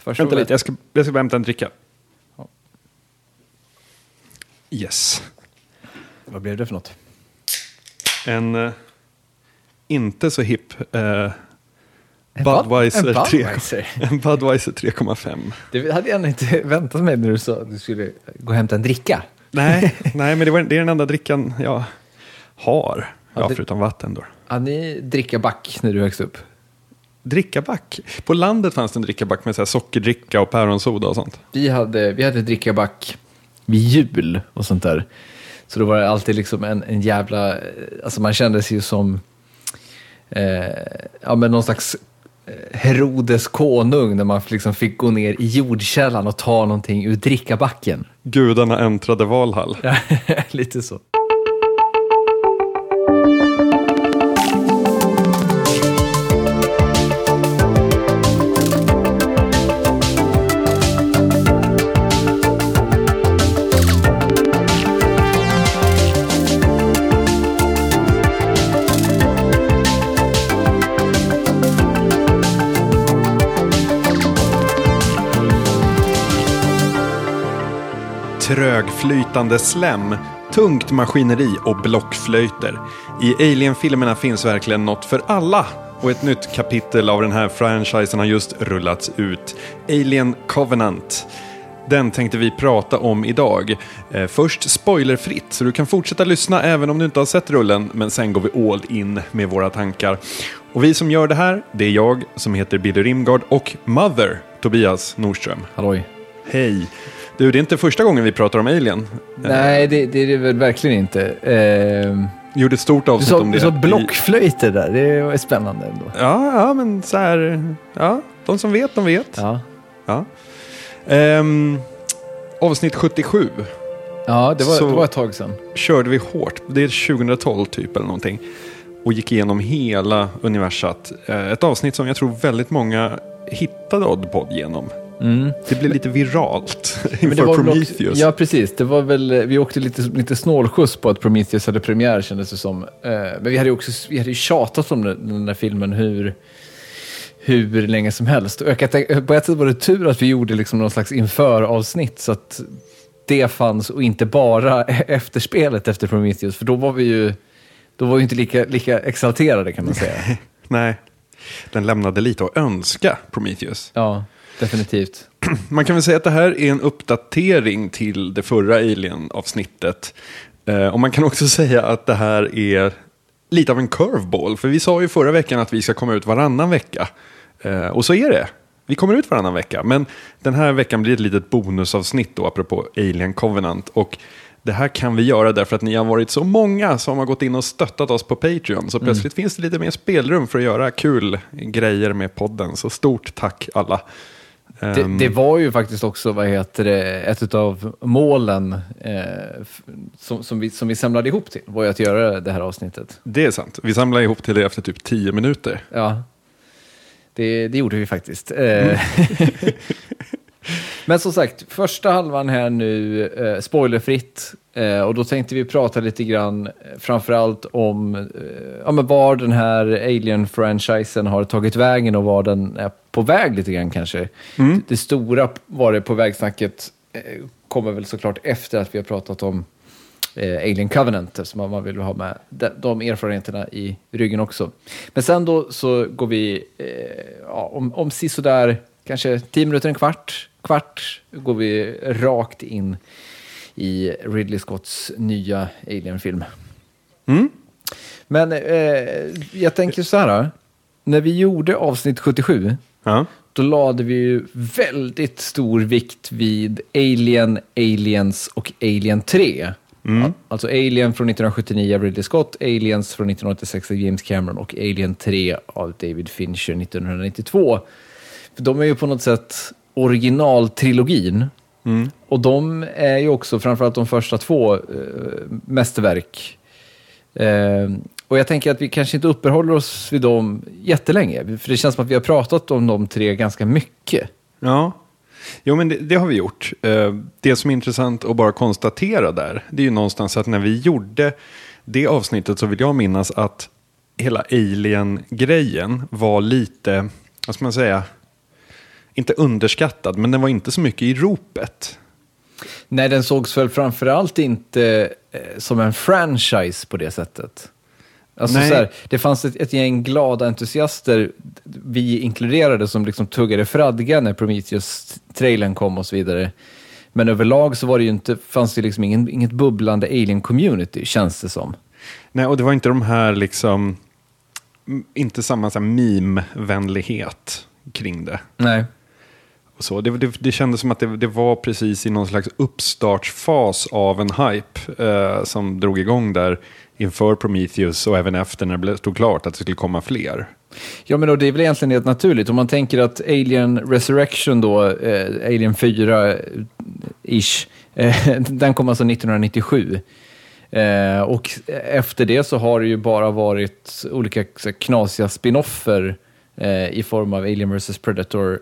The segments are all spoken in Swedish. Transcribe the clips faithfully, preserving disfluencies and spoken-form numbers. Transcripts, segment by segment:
Första Vänta lite, jag ska, jag ska bara hämta en dricka. Ja. Yes. Vad blev det för något? En uh, inte så hipp uh, En Budweiser, en tre, Budweiser. en Budweiser tre komma fem. Det hade jag inte väntat mig när du sa att du skulle gå och hämta en dricka. Nej, nej, men det, var, det är den enda drickan jag har. Ja, Ja, det- förutom vatten då. Hade ni drickaback när du växte upp? Drickaback. På landet fanns det en drickaback med så här sockerdricka och päronsoda och sånt. Vi hade, vi hade drickaback vid jul och sånt där. Så då var det alltid liksom en, en jävla... Alltså man kände sig ju som... Eh, ja, men någon slags eh, Herodes konung när man liksom fick gå ner i jordkällan och ta någonting ur drickabacken. Gudarna äntrade Valhall. Ja, lite så. Trögflytande slem, tungt maskineri och blockflöjter. I Alien-filmerna finns verkligen något för alla. Och ett nytt kapitel av den här franchisen har just rullats ut. Alien Covenant. Den tänkte vi prata om idag. Eh, först spoilerfritt, så du kan fortsätta lyssna även om du inte har sett rullen. Men sen går vi all in med våra tankar. Och vi som gör det här, det är jag som heter Billy Rimgard och Mother, Tobias Nordström. Halloj. Hej. Du, det är inte första gången vi pratar om Alien. Nej, det, det är det väl verkligen inte. Eh, Gjorde ett stort du avsnitt sa, om det. du sa i- blockflöjter där, det var spännande ändå. Ja, ja, men så här... Ja, de som vet, de vet. Ja, Ja. Ehm, avsnitt sjuttiosju ja det, var, Så- det var ett tag sedan. körde vi hårt. Det är tjugohundratolv typ eller någonting. Och gick igenom hela universat. Eh, ett avsnitt som jag tror väldigt många hittade Oddpod genom. Mm. Det blev lite viralt Men inför det var väl Prometheus. också, ja, precis. Det var väl, vi åkte lite, lite snålskjuts på att Prometheus hade premiär, kändes det som. Eh, men vi hade ju också vi hade ju tjatat om den, den där filmen hur, hur länge som helst. Och jag kan tänka, på ett sätt var det tur att vi gjorde liksom någon slags inför-avsnitt så att det fanns och inte bara efterspelet efter Prometheus. För då var vi ju, då var vi inte lika, lika exalterade, kan man säga. Nej, den lämnade lite att önska, Prometheus. Ja, definitivt. Man kan väl säga att det här är en uppdatering till det förra Alien-avsnittet. Eh, och man kan också säga att det här är lite av en curveball. För vi sa ju förra veckan att vi ska komma ut varannan vecka. Eh, och så är det. Vi kommer ut varannan vecka. Men den här veckan blir ett litet bonusavsnitt då, apropå Alien Covenant. Och det här kan vi göra därför att ni har varit så många som har gått in och stöttat oss på Patreon. Så plötsligt finns det lite mer spelrum för att göra kul grejer med podden. Så stort tack alla. Det, det var ju faktiskt också, vad heter det, ett av målen eh, f- som, som, vi, som vi samlade ihop till, var ju att göra det här avsnittet. Det är sant. Vi samlade ihop till det efter typ tio minuter. Ja, det, det gjorde vi faktiskt. Eh, Men som sagt, första halvan här nu, eh, spoilerfritt. Eh, och då tänkte vi prata lite grann eh, framförallt om eh, ja, men var den här Alien-franchisen har tagit vägen och var den är på väg lite grann kanske. Mm. Det, det stora var det på vägsnacket eh, kommer väl såklart efter att vi har pratat om eh, Alien Covenant, som man, man vill ha med de, de erfarenheterna i ryggen också. Men sen då så går vi eh, ja, om, om sisådär kanske tio minuter, en kvart, kvart går vi rakt in i Ridley Scotts nya Alien-film. Mm. Men eh, jag tänker så här, när vi gjorde avsnitt sjuttiosju, Ja. då lade vi ju väldigt stor vikt vid Alien, Aliens och Alien tre. Mm. Ja, alltså Alien från nittonhundrasjuttionio av Ridley Scott, Aliens från nittonhundraåttiosex av James Cameron och Alien tre av David Fincher nittonhundranittiotvå. För de är ju på något sätt originaltrilogin. Mm. Och de är ju också, framförallt de första två, eh, mästerverk. Eh, och jag tänker att vi kanske inte uppehåller oss vid dem jättelänge. För det känns som att vi har pratat om de tre ganska mycket. Ja. Jo, men det, det har vi gjort. Eh, Det som är intressant att bara konstatera där, det är ju någonstans att när vi gjorde det avsnittet så vill jag minnas att hela Alien-grejen var lite, vad ska man säga, inte underskattad, men den var inte så mycket i ropet. Nej, den sågs väl framförallt inte eh, som en franchise på det sättet. Alltså så här, det fanns ett, ett gäng glada entusiaster, vi inkluderade, som liksom tuggade fradga när Prometheus-trailern kom och så vidare. Men överlag så var det ju inte, fanns det liksom ingen, inget bubblande alien-community, känns det som. Nej, och det var inte de här liksom, inte samma så här meme-vänlighet kring det. Nej. Och så. Det, det, det kändes som att det, det var precis i någon slags uppstartsfas av en hype eh, som drog igång där inför Prometheus och även efter när det stod klart att det skulle komma fler. Ja, men då, det är väl egentligen helt naturligt. Om man tänker att Alien Resurrection då, eh, Alien fyra-ish, eh, den kom alltså nittonhundranittiosju. Eh, och efter det så har det ju bara varit olika så, knasiga spin-offer eh, i form av Alien versus Predator.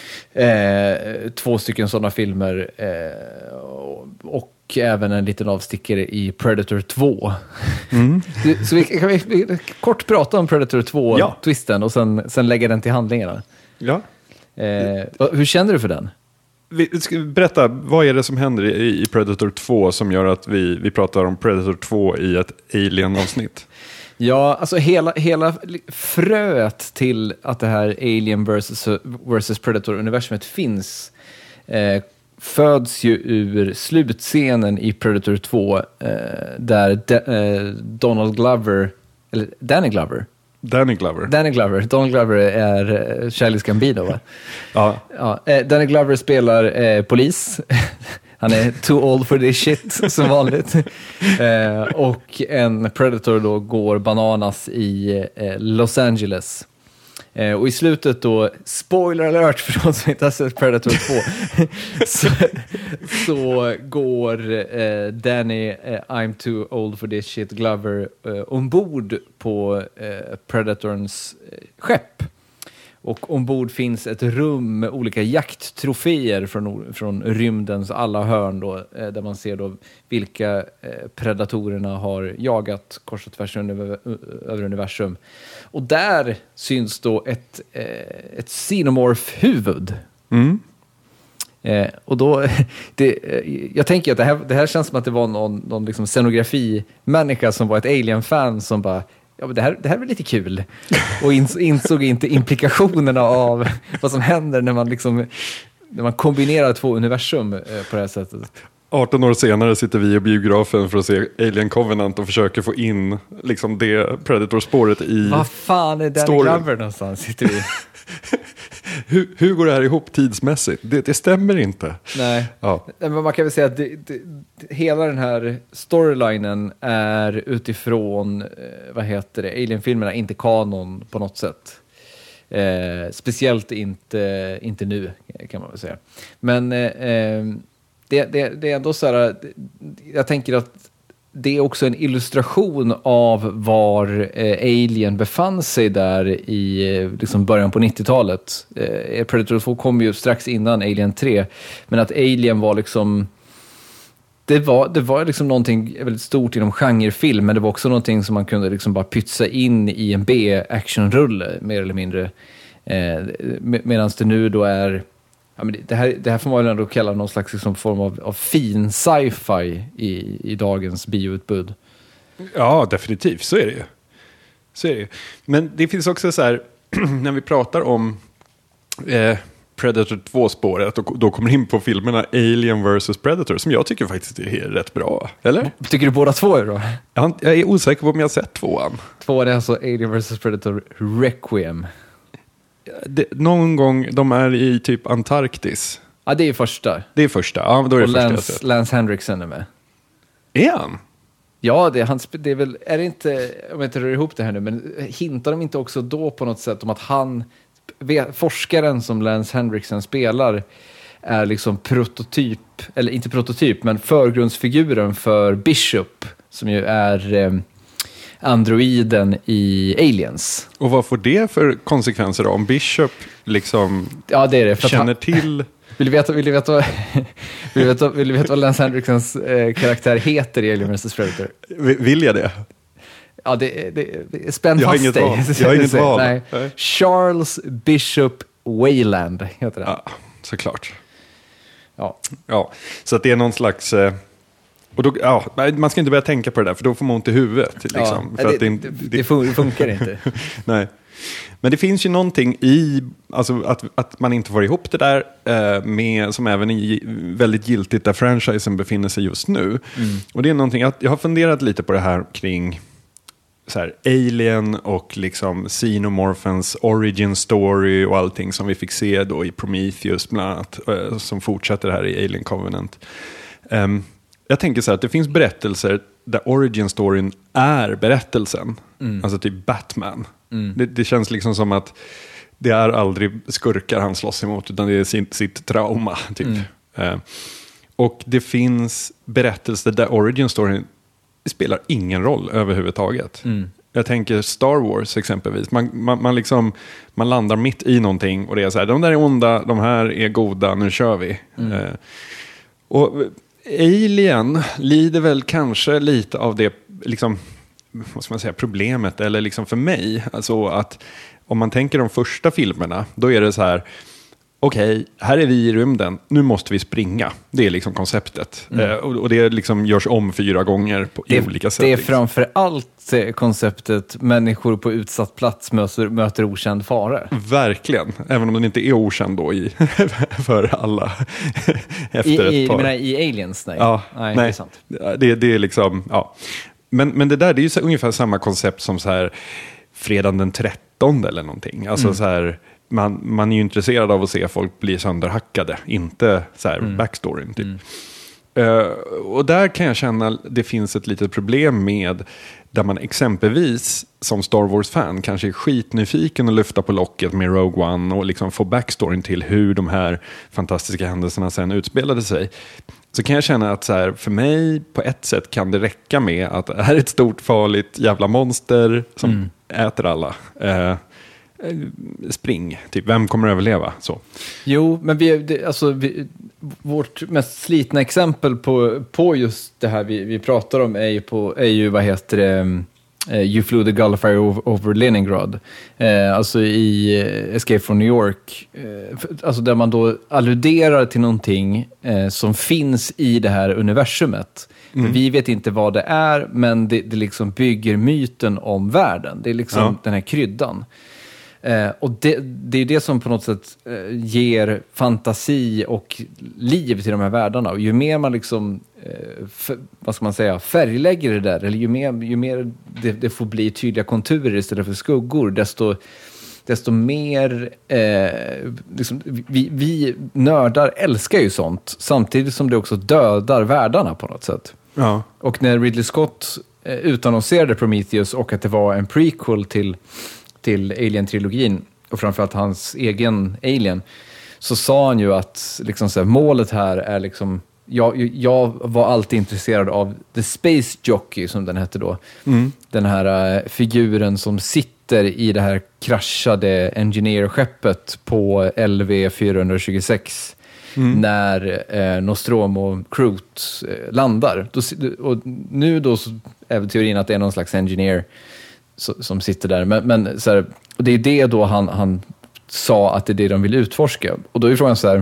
Eh, två stycken sådana filmer eh, och, och även en liten avstickare i Predator två. Mm. Så vi kan vi, vi kort prata om Predator två-twisten, ja. Och sen, sen lägga den till handlingarna. Ja. Eh, hur känner du för den? Vi, ska berätta, vad är det som händer i, i Predator två som gör att vi, vi pratar om Predator två i ett Alien-avsnitt? Ja, alltså hela, hela fröet till att det här Alien versus, versus Predator-universumet finns eh, föds ju ur slutscenen i Predator två eh, där de, eh, Donald Glover, eller Danny Glover, Danny Glover. Danny Glover. Donald Glover är uh, Charles Gambino, va? Ja. ja eh, Danny Glover spelar eh, polis. Han är too old for this shit, som vanligt. Eh, och en Predator då går bananas i eh, Los Angeles. Eh, och i slutet då, spoiler alert för de som inte har sett Predator två, så, så går eh, Danny, eh, I'm too old for this shit, Glover eh, ombord på eh, Predatorns eh, skepp. Och ombord finns ett rum med olika jakttroféer från, från rymdens alla hörn då, eh, där man ser då vilka eh, predatorerna har jagat kors och tvärs över, över universum. Och där syns då ett, eh, ett xenomorph-huvud. Mm. Eh, och då, det, eh, jag tänker att det här, det här känns som att det var någon, någon liksom scenografi-människa som var ett Alien-fan som bara, ja, men det här, det här är lite kul. Och insåg inte implikationerna av vad som händer när man, liksom, när man kombinerar två universum eh, på det här sättet. arton år senare sitter vi i biografen för att se Alien Covenant och försöker få in liksom det Predator-spåret i vad fan är Danny Glover någonstans, sitter vi? hur, hur går det här ihop tidsmässigt? Det, det stämmer inte. Nej, ja. Men man kan väl säga att det, det, hela den här storylinen är utifrån, eh, vad heter det, Alien-filmerna, inte kanon på något sätt. Eh, speciellt inte, inte nu, kan man väl säga. Men eh, det, det, det är ändå så här, jag tänker att det är också en illustration av var eh, Alien befann sig där i eh, liksom början på nittiotalet. Eh, Predator två kom ju strax innan Alien tre, men att Alien var liksom, det var, det var liksom någonting väldigt stort inom genrefilm, men det var också någonting som man kunde liksom bara pytsa in i en B-actionrulle, mer eller mindre. Eh, med, Medan det nu då är, ja, men det, här, det här får man väl ändå kalla någon slags liksom form av, av fin sci-fi i, i dagens bioutbud. Ja, definitivt. Så är det ju. Så är det ju. Men det finns också så här, när vi pratar om eh, Predator två-spåret och då kommer in på filmerna Alien versus Predator, som jag tycker faktiskt är rätt bra. Eller? Tycker du båda två är bra? Jag, jag är osäker på om jag har sett tvåan. Tvåan är alltså Alien versus Predator Requiem. Det, någon gång, de är i typ Antarktis. Ja, det är första. Det är första, ja, då är det och första Lance, Lance Henriksen är med. Är han? Ja, det är, han, det är väl, är det inte, om jag inte rör ihop det här nu, men hintar de inte också då på något sätt om att han, forskaren som Lance Henriksen spelar, är liksom prototyp, eller inte prototyp, men förgrundsfiguren för Bishop, som ju är eh, androiden i Aliens. Och vad får det för konsekvenser då? Om Bishop liksom ja, det är det, för känner han, till... Vill du veta, vill du veta, vill du veta, vill du veta vad Lance Henriksens eh, karaktär heter i Alien versus Predator? Vill jag det? Ja, det, det, det spänn jag fast dig. Jag har inget val. Nej. Nej. Charles Bishop Wayland heter det. Ja, såklart. Ja. Ja, så att det är någon slags... Eh, och då, ja, man ska inte börja tänka på det där, för då får man ont i huvudet. Liksom, ja, för det, att det, det, det, det funkar inte. Nej. Men det finns ju någonting i, alltså att, att man inte får ihop det där eh, med, som även är väldigt giltigt där franchisen befinner sig just nu. Mm. Och det är någonting, jag, jag har funderat lite på det här kring så här, Alien och liksom Xenomorphens origin story och allting som vi fick se då i Prometheus bland annat, eh, som fortsätter här i Alien Covenant. Um, jag tänker så här att det finns berättelser där origin storyn är berättelsen. Mm. Alltså typ Batman. Mm. Det, det känns liksom som att det är aldrig skurkar han slåss emot, utan det är sitt, sitt trauma typ. Mm. Uh, och det finns berättelser där origin storyn spelar ingen roll överhuvudtaget. Mm. Jag tänker Star Wars exempelvis. Man, man, man, liksom, man landar mitt i någonting och det är så här, de där är onda, de här är goda, nu kör vi. Mm. Uh, och Alien lider väl kanske lite av det liksom, vad ska man säga, problemet, eller liksom för mig, alltså att om man tänker de första filmerna, då är det så här, okej, okay, här är vi i rymden, nu måste vi springa. Det är liksom konceptet. Mm. Eh, och, och det liksom görs om fyra gånger på, i det, olika sätt. Det är framför allt konceptet människor på utsatt plats möter, möter okänd fara. Verkligen, även om den inte är okänd då i, för alla. Efter I, ett par. I, menar, i Aliens? Nej, ja, nej, nej. Det är sant. Det, det är liksom, ja. Men, men det där, det är ju så, ungefär samma koncept som så här fredagen den trettonde eller någonting. Alltså mm. så här, man, man är ju intresserad av att se folk bli sönderhackade, inte så här mm. backstoryn typ. Mm. Uh, och där kan jag känna att det finns ett litet problem med där man exempelvis som Star Wars-fan kanske är skitnyfiken och lyfta på locket med Rogue One och liksom få backstoryn till hur de här fantastiska händelserna sen utspelade sig. Så kan jag känna att så här, för mig på ett sätt kan det räcka med att det här är ett stort farligt jävla monster som mm. äter alla. Uh, spring, typ vem kommer att överleva så. Jo, men vi, det, alltså, vi, vårt mest slitna exempel på, på just det här vi, vi pratar om är ju, på, är ju vad heter det, uh, You Flew the Gulfire over, over Leningrad. Uh, alltså i uh, Escape from New York. Uh, alltså där man då alluderar till någonting uh, som finns i det här universumet. Mm. Vi vet inte vad det är, men det, det liksom bygger myten om världen. Det är liksom ja. den här kryddan. Eh, och det, det är det som på något sätt eh, ger fantasi och liv till de här världarna. Och ju mer man liksom, eh, f- vad ska man säga, färglägger det där, eller ju mer, ju mer det, det får bli tydliga konturer istället för skuggor, desto, desto mer eh, liksom, vi, vi nördar älskar ju sånt, samtidigt som det också dödar världarna på något sätt. Ja. Och när Ridley Scott eh, utannonserade Prometheus och att det var en prequel till till Alien-trilogin och framförallt hans egen Alien, så sa han ju att liksom så här, målet här är liksom, jag, jag var alltid intresserad av The Space Jockey som den hette då. Mm. Den här uh, figuren som sitter i det här kraschade Engineer-skeppet på L V fyra tjugosex mm. när uh, Nostromo Crute uh, landar. Då, och nu då så är teorin att det är någon slags Engineer som sitter där. Men, men så här, och det är det då han, han sa att det är det de vill utforska. Och då är frågan så här,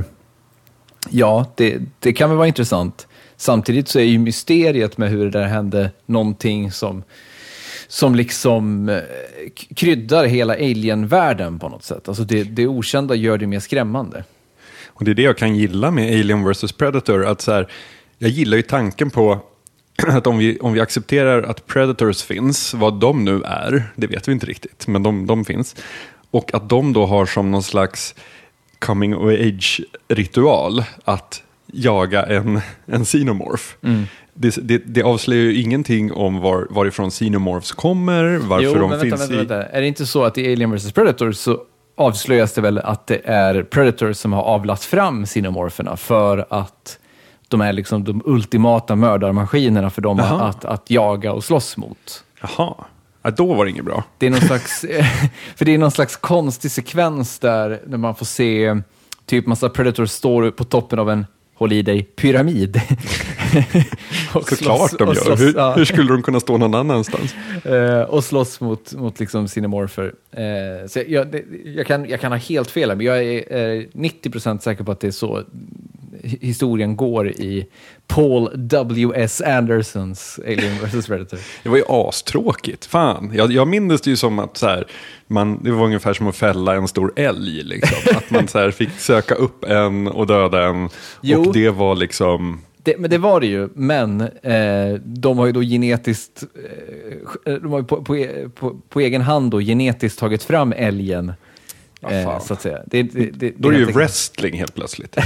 ja, det, det kan väl vara intressant. Samtidigt så är ju mysteriet med hur det där hände någonting som, som liksom kryddar hela alien-världen på något sätt. Alltså det, det okända gör det mer skrämmande. Och det är det jag kan gilla med Alien versus Predator. Att så här, jag gillar ju tanken på att om vi, om vi accepterar att Predators finns, vad de nu är, det vet vi inte riktigt, men de, de finns. Och att de då har som någon slags coming of age-ritual att jaga en, en xenomorph. Mm. Det, det, det avslöjar ju ingenting om var, varifrån xenomorphs kommer, varför jo, de men finns vänta, i... Vänta, vänta. Är det inte så att i Alien versus Predator så avslöjas det väl att det är Predators som har avlat fram xenomorferna för att de är liksom de ultimata mördarmaskinerna för dem att, att jaga och slåss mot. Jaha, ja, då var det inget bra. Det är någon slags, för det är någon slags konstig sekvens där när man får se typ massa Predators står på toppen av en håll i dig, pyramid. Såklart de gör. Slåss, hur, ja. hur skulle de kunna stå någon annanstans? Uh, och slåss mot, mot liksom Cinemorpher. Uh, så jag, det, jag, kan, jag kan ha helt fel, men jag är, är nittio procent säker på att det är så historien går i Paul W S Andersons Alien versus Predator. Det var ju astråkigt. Fan, jag, jag minns det ju som att så här, man, det var ungefär som att fälla en stor älg. Liksom. Att man så här, fick söka upp en och döda en. Jo. Och det var liksom... Det, men det var det ju, men eh, de har ju då genetiskt eh, de har ju på, på, på, på egen hand då genetiskt tagit fram älgen. Eh, så att säga. Det, det, det, då är det ju wrestling helt plötsligt.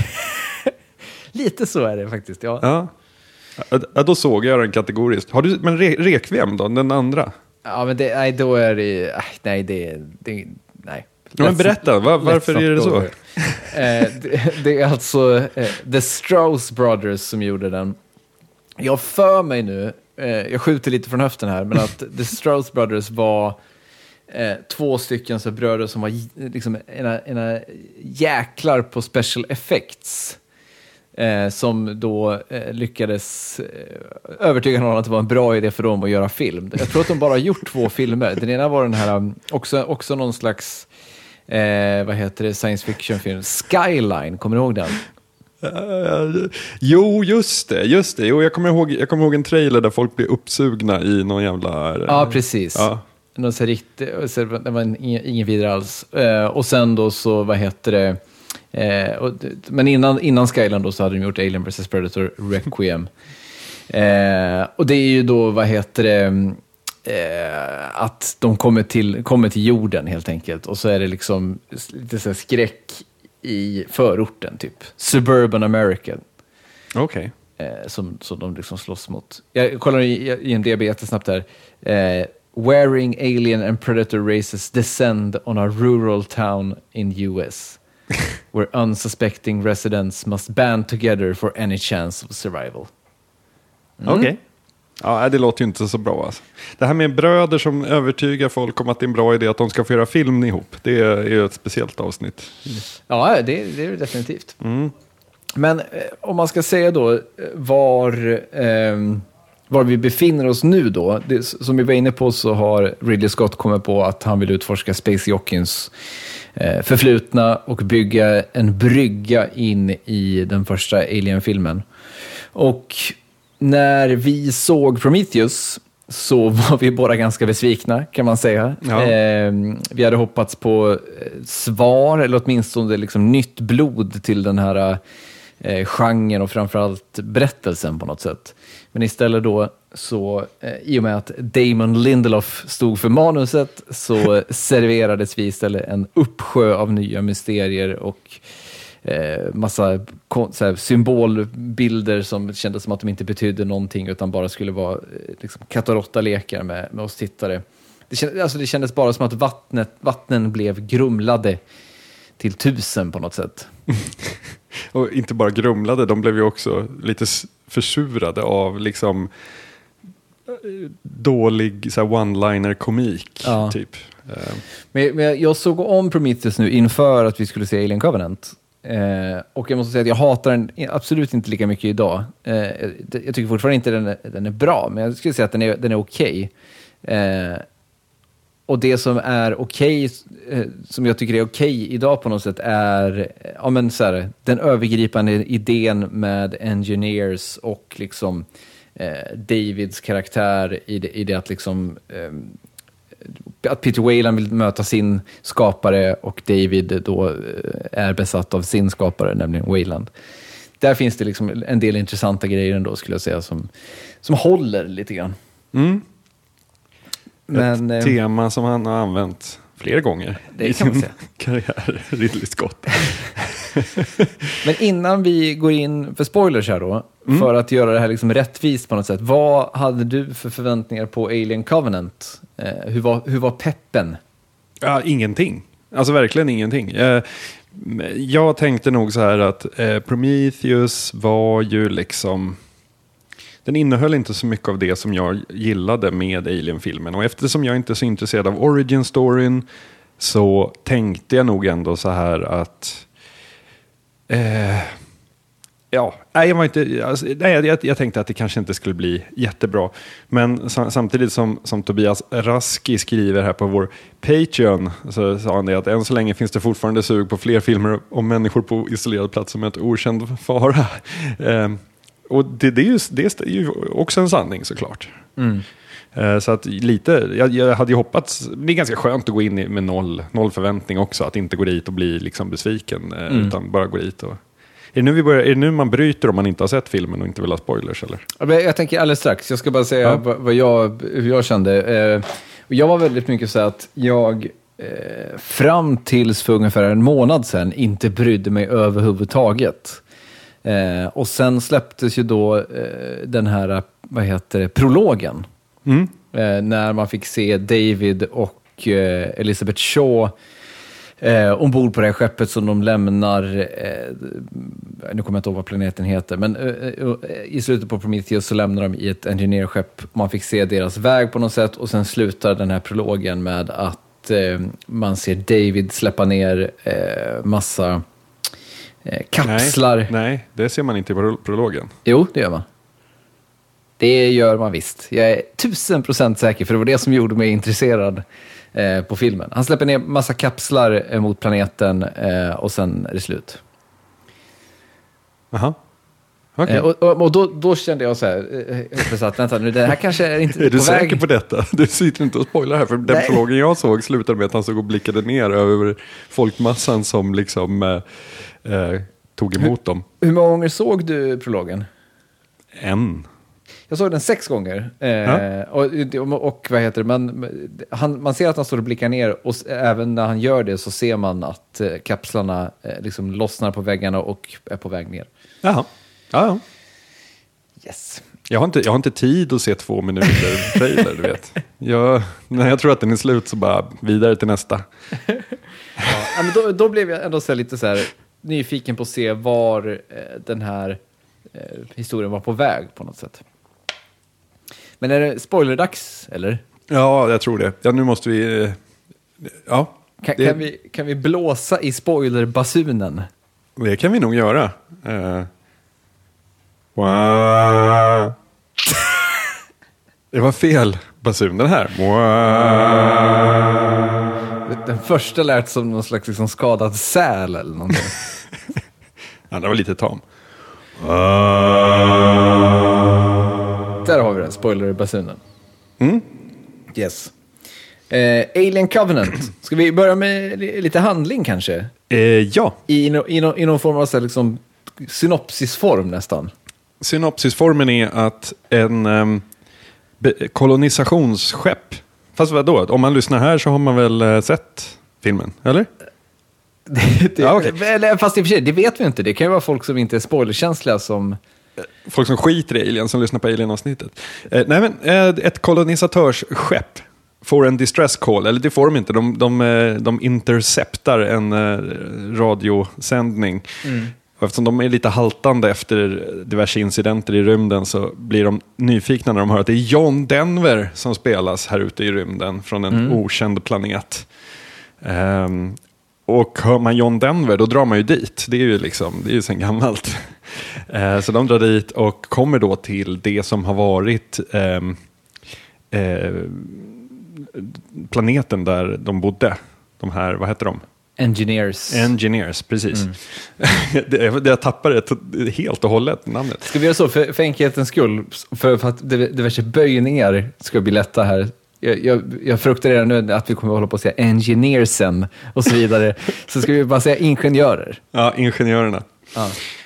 Lite så är det faktiskt, ja. Ja. Ja, då såg jag den kategoriskt. Har du, men Re- Requiem då, den andra? Ja, men det, nej, då är det... Nej, det, det nej. Ja, men berätta, var, varför är det så? eh, det, det är alltså eh, The Strauss Brothers som gjorde den. Jag för mig nu, eh, jag skjuter lite från höften här, men att The Strauss Brothers var eh, två stycken så bröder som var liksom ena, ena jäklar på special effects. Eh, som då eh, lyckades eh, övertyga någon att det var en bra idé för dem att göra film. Jag tror att de bara har gjort två filmer. Den ena var den här, också, också någon slags eh, vad heter det, science fiction-film. Skyline, kommer du ihåg den? Uh, jo, just det, just det. Jo, jag kommer ihåg, jag kommer ihåg en trailer där folk blir uppsugna i någon jävla... Uh, ja, precis. Ja. Någon så riktigt, det var ingen, ingen vidare alls. Uh, och sen då så, vad heter det... Eh, och, men innan, innan Skyland då så hade de gjort Alien versus Predator Requiem. Eh, och det är ju då, vad heter det, eh, att de kommer till, kommer till jorden helt enkelt. Och så är det liksom lite så här skräck i förorten, typ. Suburban America. Okej. Okay. Eh, som, som de liksom slåss mot. Jag kollar i, i en D B jättesnabbt här. Eh, Wearing alien and predator races descend on a rural town in U S where unsuspecting residents must band together for any chance of survival. Mm. Okej. Okay. Ja, det låter ju inte så bra. Alltså. Det här med bröder som övertygar folk om att det är en bra idé att de ska få göra film ihop, det är ju ett speciellt avsnitt. Mm. Ja, det, det är det definitivt. Mm. Men eh, om man ska säga då var, eh, var vi befinner oss nu då, det, som vi var inne på så har Ridley Scott kommit på att han vill utforska Space Jockins eh, förflutna och bygga en brygga in i den första Alien-filmen. Och när vi såg Prometheus så var vi båda ganska besvikna, kan man säga. Ja. Eh, vi hade hoppats på svar, eller åtminstone liksom nytt blod till den här eh, genren och framförallt berättelsen på något sätt. Men istället då, så eh, i och med att Damon Lindelof stod för manuset så serverades vi istället en uppsjö av nya mysterier och Eh, massa kon- så här, symbolbilder som kändes som att de inte betydde någonting utan bara skulle vara eh, liksom, katt och råtta-lekar med, med oss tittare. Det kändes, alltså, det kändes bara som att vattnet, vattnen blev grumlade till tusen på något sätt. Och inte bara grumlade, de blev ju också lite försurade av liksom dålig så här, one-liner-komik, ja. typ. Men, men jag såg om Prometheus nu inför att vi skulle se Alien Covenant. Eh, och jag måste säga att jag hatar den absolut inte lika mycket idag. Eh, jag tycker fortfarande inte den är, den är bra, men jag skulle säga att den är, den är okej. Eh, och det som är okej, eh, som jag tycker är okej idag på något sätt är ja, men så här, den övergripande idén med Engineers och liksom eh, Davids karaktär i det, i det att liksom eh, att Peter Weyland vill möta sin skapare och David då är besatt av sin skapare, nämligen Weyland. Där finns det liksom en del intressanta grejer ändå, skulle jag säga, som, som håller lite grann. Mm. Men, ett eh, tema som han har använt flera gånger det i kan man sin säga. karriär, Ridley Scott. Men innan vi går in för spoilers här då, mm. för att göra det här liksom rättvist på något sätt, vad hade du för förväntningar på Alien Covenant? Eh, hur, var, hur var peppen? Ja, ingenting. Alltså verkligen ingenting. Eh, jag tänkte nog så här att eh, Prometheus var ju liksom... Den innehöll inte så mycket av det som jag gillade med Alien-filmen. Och eftersom jag inte är så intresserad av origin-storyn så tänkte jag nog ändå så här att... Eh, Ja, nej, jag, var inte, alltså, nej jag, jag tänkte att det kanske inte skulle bli jättebra. Men samtidigt som, som Tobias Raski skriver här på vår Patreon, så sa han det att än så länge finns det fortfarande sug på fler filmer om människor på isolerad plats som ett okänd fara. Eh, och det, det, är ju, det är ju också en sanning såklart. Mm. Eh, så att lite, jag, jag hade ju hoppats, det är ganska skönt att gå in med noll, noll förväntning också, att inte gå dit och bli liksom besviken, eh, mm. utan bara gå dit och... Är det, nu vi börjar, är det nu man bryter om man inte har sett filmen och inte vill ha spoilers, eller? Jag, jag tänker alldeles strax. Jag ska bara säga ja. vad, vad jag, hur jag kände. Eh, jag var väldigt mycket så att jag eh, fram tills för ungefär en månad sedan inte brydde mig överhuvudtaget. Eh, och sen släpptes ju då eh, den här, vad heter det, prologen. Mm. Eh, när man fick se David och eh, Elizabeth Shaw Eh, ombord på det här skeppet som de lämnar, eh, nu kommer jag inte ihåg vad planeten heter, men eh, eh, i slutet på Prometheus så lämnar de i ett engineerskepp. Man fick se deras väg på något sätt och sen slutar den här prologen med att eh, man ser David släppa ner eh, massa eh, kapslar. Nej, nej, det ser man inte i pro- prologen. Jo, det gör man. Det gör man visst. Jag är tusen procent säker, för det var det som gjorde mig intresserad eh, på filmen. Han släpper ner massa kapslar eh, mot planeten eh, och sen är det slut. Jaha. Okay. Eh, och och, och då, då kände jag så här, eh, att vänta nu, det här kanske är inte är du på säker väg. på detta? Du sitter inte och spoilar här, för den Nej. prologen jag såg slutade med att han såg och blickade ner över folkmassan som liksom eh, eh, tog emot hur, dem. Hur många gånger såg du prologen? En. Jag såg den sex gånger. Eh, ja. och, och vad heter det? Man, han, man ser att han står och blickar ner, och även när han gör det så ser man att eh, kapslarna eh, liksom lossnar på väggarna och är på väg ner. Jaha. Ja, ja. Yes. Jag har, inte, jag har inte tid att se två minuter trailer, du vet. Jag, när jag tror att den är slut så bara vidare till nästa. Ja, men då, då blev jag ändå så lite så här nyfiken på att se var eh, den här eh, historien var på väg på något sätt. Men är det spoilerdags, eller? Ja, jag tror det. Ja, nu måste vi... Eh, ja. Kan, det, kan, vi, kan vi blåsa i spoilerbasunen? Det kan vi nog göra. Uh, wow. Det var fel basun, den här. Wow. Den första lät som någon slags liksom skadad säl eller någonting. Ja, det var lite tam. Wow. Där har vi den, spoilerbasunen. Mm. Yes. Eh, Alien Covenant. Ska vi börja med lite handling kanske? Eh, ja. I, no, i, no, I någon form av så här, liksom, synopsisform nästan. Synopsisformen är att en um, be- kolonisationsskepp, fast vadå? Om man lyssnar här så har man väl uh, sett filmen, eller? det, det, ja, okay. Eller, fast i och för sig, det vet vi inte. Det kan ju vara folk som inte är spoilerkänsliga som... Folk som skiter i Alien, som lyssnar på Alien-avsnittet. Eh, nej men, eh, ett kolonisatörsskepp får en distress call, eller det får de inte. De, de, de interceptar en eh, radiosändning. Mm. Och eftersom de är lite haltande efter diverse incidenter i rymden så blir de nyfikna när de hör att det är John Denver som spelas här ute i rymden från en mm. okänd planet. Um, och hör man John Denver, då drar man ju dit. Det är ju liksom, det är ju sen gammalt. Uh, så de drar dit och kommer då till det som har varit um, uh, planeten där de bodde. De här, vad heter de? Engineers. Engineers, precis. Mm. det, det jag tappade det helt och hållet namnet. Ska vi göra så för, för enkelhetens skull, för, för att diverse böjningar ska bli lätta här. Jag, jag, jag fruktar redan nu att vi kommer att hålla på att säga engineersen och så vidare. Så ska vi bara säga ingenjörer. Ja, ingenjörerna. Ja.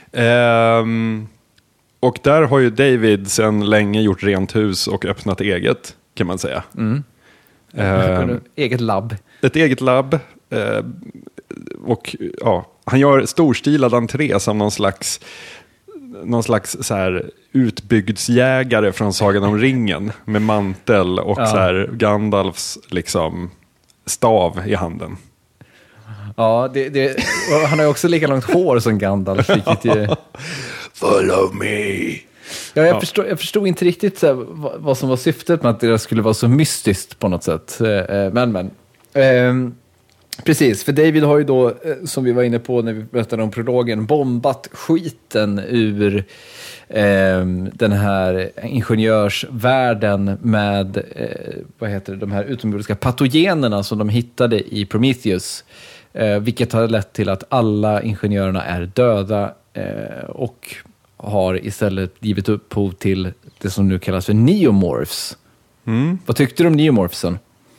Ehm, och där har ju David sedan länge gjort rent hus och öppnat eget, kan man säga. Mm. Ehm, eget labb. Ett eget labb. Uh, och ja, han gör storstilad entré som någon slags någon slags så här utbygdsjägare från Sagan om ringen med mantel och ja. Så här Gandalfs liksom stav i handen. Ja, det, det, han har ju också lika långt hår som Gandalf, vilket ju... Follow me. Ja, jag, ja. Förstod, jag förstod inte riktigt så här, vad, vad som var syftet med att det skulle vara så mystiskt på något sätt. Men, men. Um, Precis, för David har ju då, som vi var inne på när vi berättade om prologen, bombat skiten ur eh, den här ingenjörsvärlden med eh, vad heter det, de här utomjordiska patogenerna som de hittade i Prometheus. Eh, vilket har lett till att alla ingenjörerna är döda eh, och har istället givit upphov till det som nu kallas för neomorphs. Mm. Vad tyckte du om neomorphsen?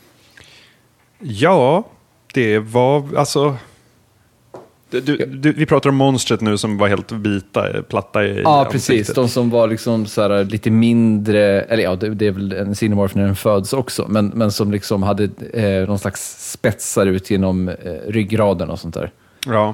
Ja, det var alltså... Du, du, vi pratar om monstret nu som var helt vita, platta i Ja, ansiktet. Precis. De som var liksom så här lite mindre... Eller ja, det, det är väl en xenomorph när den föds också. Men, men som liksom hade eh, någon slags spetsar ut genom eh, ryggraden och sånt där. Ja.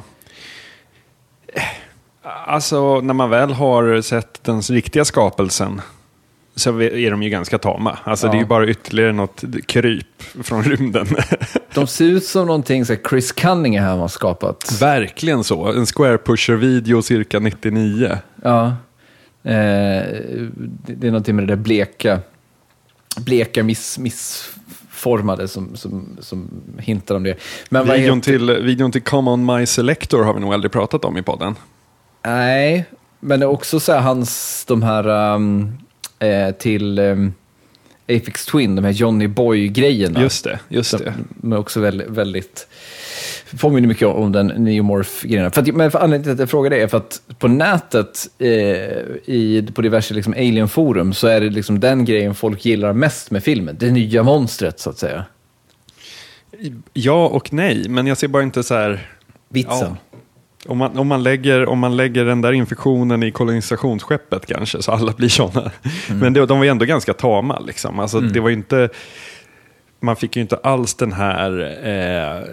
Alltså, när man väl har sett den riktiga skapelsen så är de ju ganska tama. Alltså ja. Det är ju bara ytterligare något kryp från rymden. De ser ut som någonting så Chris Cunningham har skapat. Verkligen så. En Square Pusher-video cirka nittionio. Ja. Eh, det är någonting med det där bleka, bleka miss, missformade som, som, som hintar om det. Men videon, heter... till, videon till Come On My Selector har vi nog aldrig pratat om i podden. Nej, men det är också så här hans, de här... Um, till um, Aphex Twin, de här Johnny Boy-grejerna. Just det, just det. Men också väldigt, väldigt påminner mycket om den neomorph-grejerna. För att, men för anledningen till att jag frågar det är för att på nätet, eh, i, på diverse liksom, Alien-forum, så är det liksom den grejen folk gillar mest med filmen. Det nya monstret, så att säga. Ja och nej, men jag ser bara inte så här... Vitsen. Ja. Om man, om, man lägger, om man lägger den där infektionen i kolonisationsskeppet kanske, så alla blir sådana. Mm. Men det, de var ju ändå ganska tama. Liksom. Alltså, mm. det var inte, man fick ju inte alls den här eh,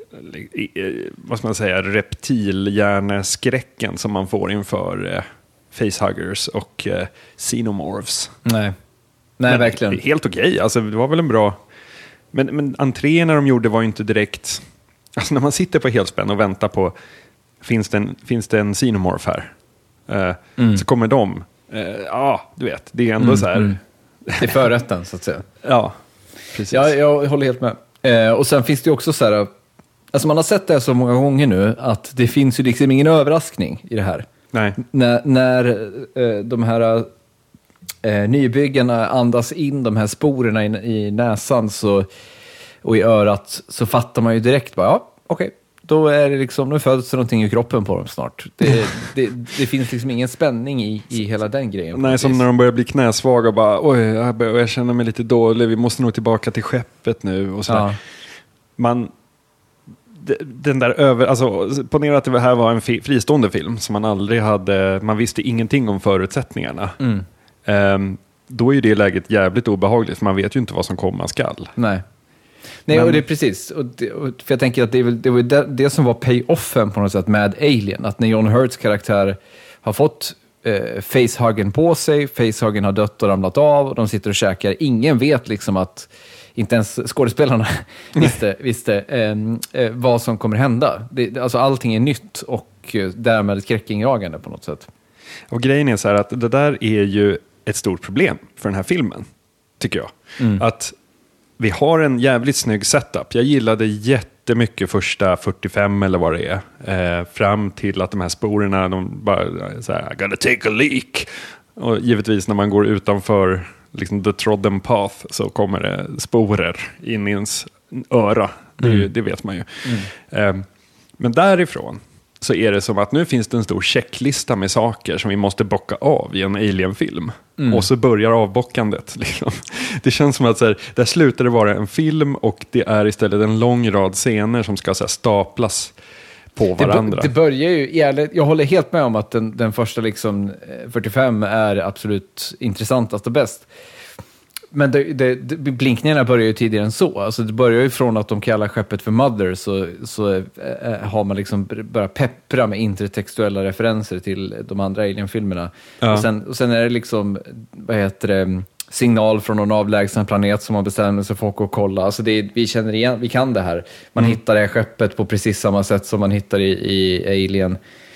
vad ska man säga, reptilhjärneskräcken som man får inför eh, facehuggers och eh, xenomorphs. Nej, Nej men, verkligen. Helt okej, okay. Alltså, det var väl en bra... Men, men entréerna de gjorde var ju inte direkt... Alltså när man sitter på helspänn och väntar på finns det en, finns det en xenomorph här? Uh, mm. Så kommer de. Ja, uh, ah, du vet. Det är ändå mm, så här... Mm. Det är förrätten, så att säga. Ja, precis. Ja, jag håller helt med. Uh, och sen finns det ju också så här... Alltså man har sett det så många gånger nu att det finns ju liksom ingen överraskning i det här. Nej. När, när uh, de här uh, nybyggarna andas in de här sporerna i, i näsan så, och i örat, så fattar man ju direkt bara, ja, okej. Okay. Då är det liksom, nu föds det någonting i kroppen på dem snart. Det, det, det finns liksom ingen spänning i, i hela den grejen. Nej, som när de börjar bli knäsvaga och bara, oj, jag, börjar, jag känner mig lite dålig, vi måste nog tillbaka till skeppet nu. Och sådär. Ja. Man, den där över, alltså, ponera att det här var en fi, fristående film som man aldrig hade, man visste ingenting om förutsättningarna. Mm. Um, då är ju det läget jävligt obehagligt, för man vet ju inte vad som komma skall. Nej. Nej, men... och det är precis. Och det, och för jag tänker att det, är väl, det var det, det som var pay-offen på något sätt med Alien. Att när John Hurts karaktär har fått eh, facehuggen på sig, facehuggen har dött och ramlat av, och de sitter och käkar. Ingen vet liksom att, inte ens skådespelarna visste, visste eh, eh, vad som kommer hända. Det, alltså allting är nytt och eh, därmed skräckinjagande på något sätt. Och grejen är så här att det där är ju ett stort problem för den här filmen, tycker jag. Mm. Att vi har en jävligt snygg setup. Jag gillade jättemycket första fyrtiofem eller vad det är. Eh, fram till att de här sporerna, de bara så här, I gotta take a leak. Och givetvis när man går utanför liksom the trodden path så kommer det sporer in i ens öra. Det, mm. det vet man ju. Mm. Eh, men därifrån så är det som att nu finns det en stor checklista med saker som vi måste bocka av i en Alien-film. Mm. Och så börjar avbockandet. Liksom. Det känns som att så här, där slutar det vara en film och det är istället en lång rad scener som ska så här, staplas på varandra. Det, det börjar ju, jag håller helt med om att den, den första liksom, fyrtiofem är absolut intressantast och bäst. Men det, det, det, blinkningarna börjar ju tidigare än så. Alltså det börjar ju från att de kallar skeppet för Mother, så, så äh, har man liksom börjat peppra med intertextuella referenser till de andra Alien-filmerna. Ja. Och, sen, och sen är det liksom, vad heter det, signal från någon avlägsen planet som man bestämmer sig för att åka och kolla. Alltså det, vi känner igen, vi kan det här. Man mm. hittar det här skeppet på precis samma sätt som man hittar i, i Alien.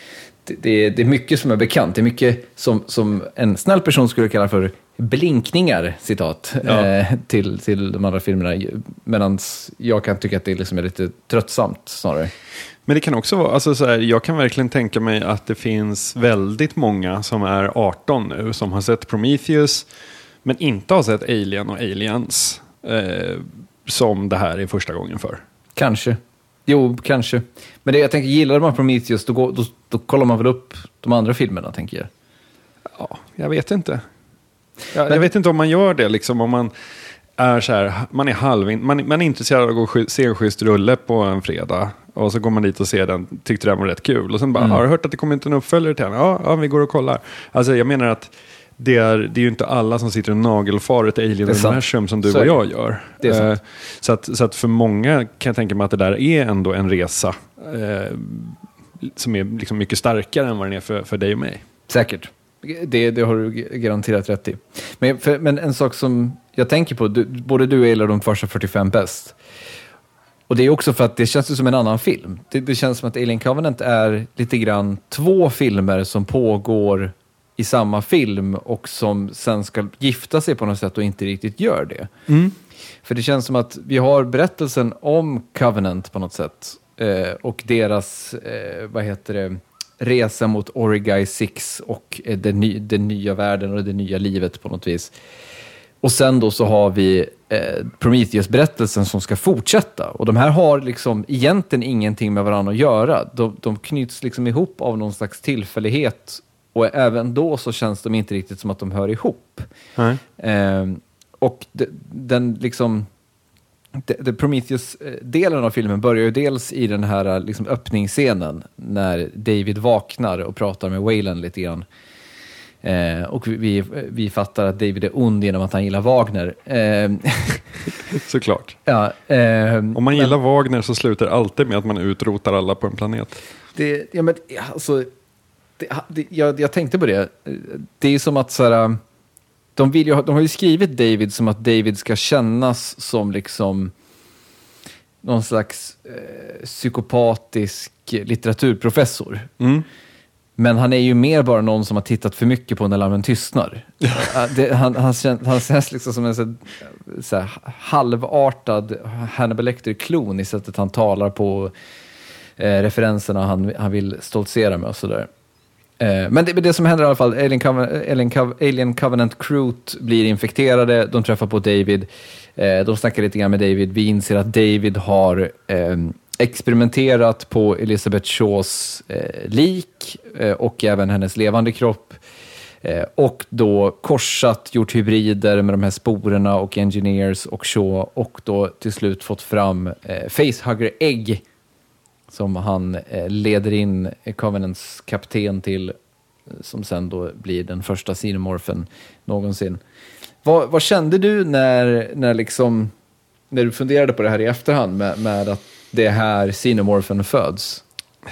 det, det, det är mycket som är bekant. Det är mycket som, som en snäll person skulle kalla för blinkningar, citat, ja. eh, till, till de andra filmerna. Medan jag kan tycka att det liksom är lite tröttsamt snarare. Men det kan också vara, alltså så här, jag kan verkligen tänka mig att det finns väldigt många som är arton nu som har sett Prometheus men inte har sett Alien och Aliens eh, som det här är första gången för. Kanske. Jo, kanske. Men det, jag tänker, gillar man Prometheus då, går, då, då kollar man väl upp de andra filmerna, tänker jag. Ja, jag vet inte. Jag, men, jag vet inte om man gör det, liksom om man är så här, man är halv, man, man är intresserad av att gå och se en schysst rulle på en fredag och så går man dit och ser den, tyckte den var rätt kul och sen bara, mm. har du hört att det kommer inte en uppföljare till den? Ja, ja, vi går och kollar. Alltså jag menar att det är, det är ju inte alla som sitter och nagelfar ett Alien-universum som du så och jag gör. Det är sant. Så att, så att för många kan jag tänka mig att det där är ändå en resa eh, som är liksom mycket starkare än vad den är för, för dig och mig. Säkert. Det, det har du garanterat rätt i. Men, för, men en sak som jag tänker på, du, både du och jag gillar de första fyrtiofem bäst. Och det är också för att det känns som en annan film. Det, det känns som att Alien Covenant är lite grann två filmer som pågår i samma film och som sen ska gifta sig på något sätt och inte riktigt gör det. Mm. För det känns som att vi har berättelsen om Covenant på något sätt eh, och deras, eh, vad heter det, resa mot Origai sex och eh, den, ny, den nya världen och det nya livet på något vis. Och sen då så har vi eh, Prometheus-berättelsen som ska fortsätta. Och de här har liksom egentligen ingenting med varandra att göra. De, de knyts liksom ihop av någon slags tillfällighet. Och även då så känns de inte riktigt som att de hör ihop. Mm. Eh, och de, den liksom... The Prometheus-delen av filmen börjar ju dels i den här liksom öppningsscenen när David vaknar och pratar med Wayland lite grann. Eh, och vi, vi fattar att David är ond genom att han gillar Wagner. Eh, Såklart. Ja, eh, Om man gillar men, Wagner så slutar det alltid med att man utrotar alla på en planet. Det, ja, men, alltså, det, det, jag, jag tänkte på det. Det är som att så här, de, vill ju, de har ju skrivit David som att David ska kännas som liksom någon slags eh, psykopatisk litteraturprofessor. Mm. Men han är ju mer bara någon som har tittat för mycket på När larmen tystnar. det, han, han, känns, han känns liksom som en så, så här, halvartad Hannibal Lecter-klon i sättet han talar på, eh, referenserna han, han vill stoltsera med och sådär. Eh, men det, det som händer i alla fall, Alien, Coven, Alien, Coven, Alien Covenant Crewt blir infekterade, de träffar på David, eh, de snackar lite grann med David, vi inser att David har... Eh, experimenterat på Elizabeth Shaws eh, lik eh, och även hennes levande kropp eh, och då korsat, gjort hybrider med de här sporerna och engineers och Shaw och då till slut fått fram eh, Facehugger Egg som han eh, leder in Covenants kapten till, som sen då blir den första xenomorphen någonsin. Vad, vad kände du när, när, liksom, när du funderade på det här i efterhand med, med att det här xenomorphen föds?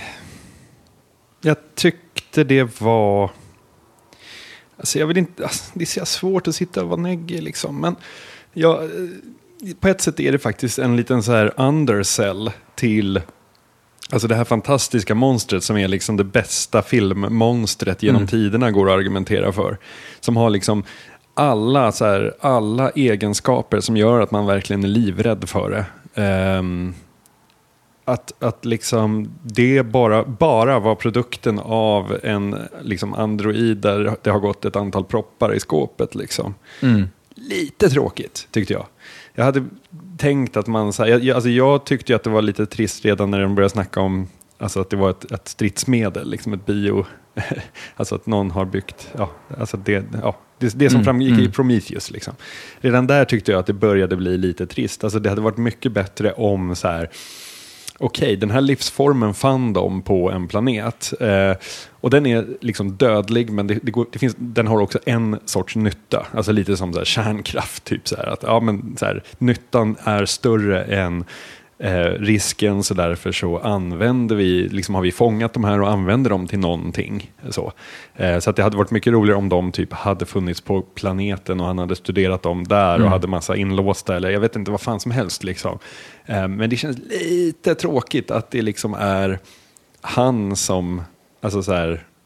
Jag tyckte det var... Alltså jag vill inte... Alltså det är så svårt att sitta och vara neggig liksom. Men jag, på ett sätt är det faktiskt en liten så här undersell till... Alltså det här fantastiska monstret som är liksom det bästa filmmonstret genom mm. tiderna går att argumentera för. Som har liksom... Alla, så här, alla egenskaper som gör att man verkligen är livrädd för det. Um, att, att liksom det bara, bara var produkten av en liksom android där det har gått ett antal proppar i skåpet. Liksom. Mm. Lite tråkigt tyckte jag. Jag hade tänkt att man... Så här, jag, alltså jag tyckte ju att det var lite trist redan när de började snacka om alltså att det var ett, ett stridsmedel, liksom ett bio... alltså att någon har byggt... Ja, alltså det... Ja. Det, det som mm, framgick mm. i Prometheus liksom. Redan där tyckte jag att det började bli lite trist. Alltså det hade varit mycket bättre om så här. Okej, okay, den här livsformen fann de på en planet. Eh, och den är liksom dödlig, men det, det, går, det finns, den har också en sorts nytta. Alltså lite som så här kärnkraft typ så här. Att ja, men så här, nyttan är större än eh, risken, så därför så använder vi, liksom har vi fångat de här och använder dem till någonting. Så, eh, så att det hade varit mycket roligare om de typ hade funnits på planeten och han hade studerat dem där mm. och hade massa inlåsta eller jag vet inte vad fan som helst liksom. Eh, men det känns lite tråkigt att det liksom är han som, alltså så här,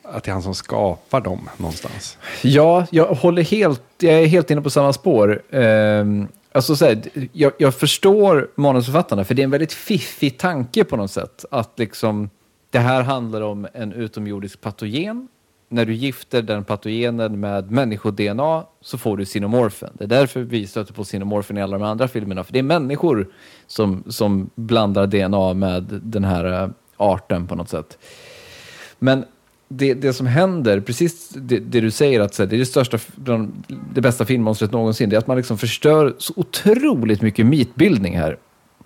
att det är han som skapar dem någonstans. Ja, jag håller helt, jag är helt inne på samma spår. Um, alltså så här, jag, jag förstår manusförfattarna, för det är en väldigt fiffig tanke på något sätt. Att liksom, det här handlar om en utomjordisk patogen. När du gifter den patogenen med människo-D N A så får du xenomorfen. Det är därför vi stöter på xenomorfen i alla de andra filmerna. För det är människor som, som blandar D N A med den här arten på något sätt. Men det, det som händer, precis det, det du säger, att så här, det är det största, det bästa filmmonstret någonsin, det är att man liksom förstör så otroligt mycket mytbildning här.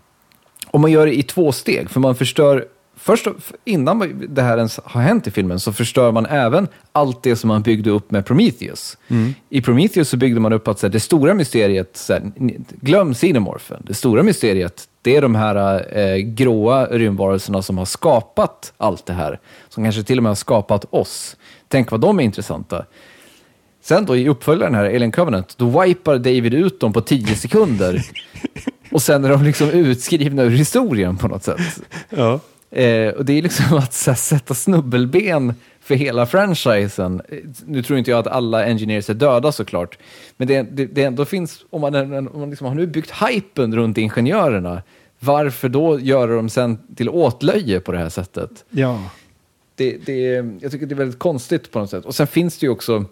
Och man gör det i två steg, för man förstör först, innan det här ens har hänt i filmen, så förstör man även allt det som man byggde upp med Prometheus. Mm. I Prometheus så byggde man upp att så här, det stora mysteriet, så här, glöm xenomorfen, det stora mysteriet, det är de här eh, gråa rymdvarelserna som har skapat allt det här. Som kanske till och med har skapat oss. Tänk vad de är intressanta. Sen då i uppföljaren här, Alien Covenant, då wipar David ut dem på tio sekunder. Och sen är de liksom utskrivna ur historien på något sätt. Ja. Eh, och det är liksom att så här, sätta snubbelben för hela franchisen. Nu tror inte jag att alla engineers är döda såklart. Men det, det, det ändå finns, om man, om man liksom har nu byggt hypen runt ingenjörerna, varför då göra dem sen till åtlöje på det här sättet? Ja. Det, det, jag tycker det är väldigt konstigt på något sätt. Och sen finns det ju också,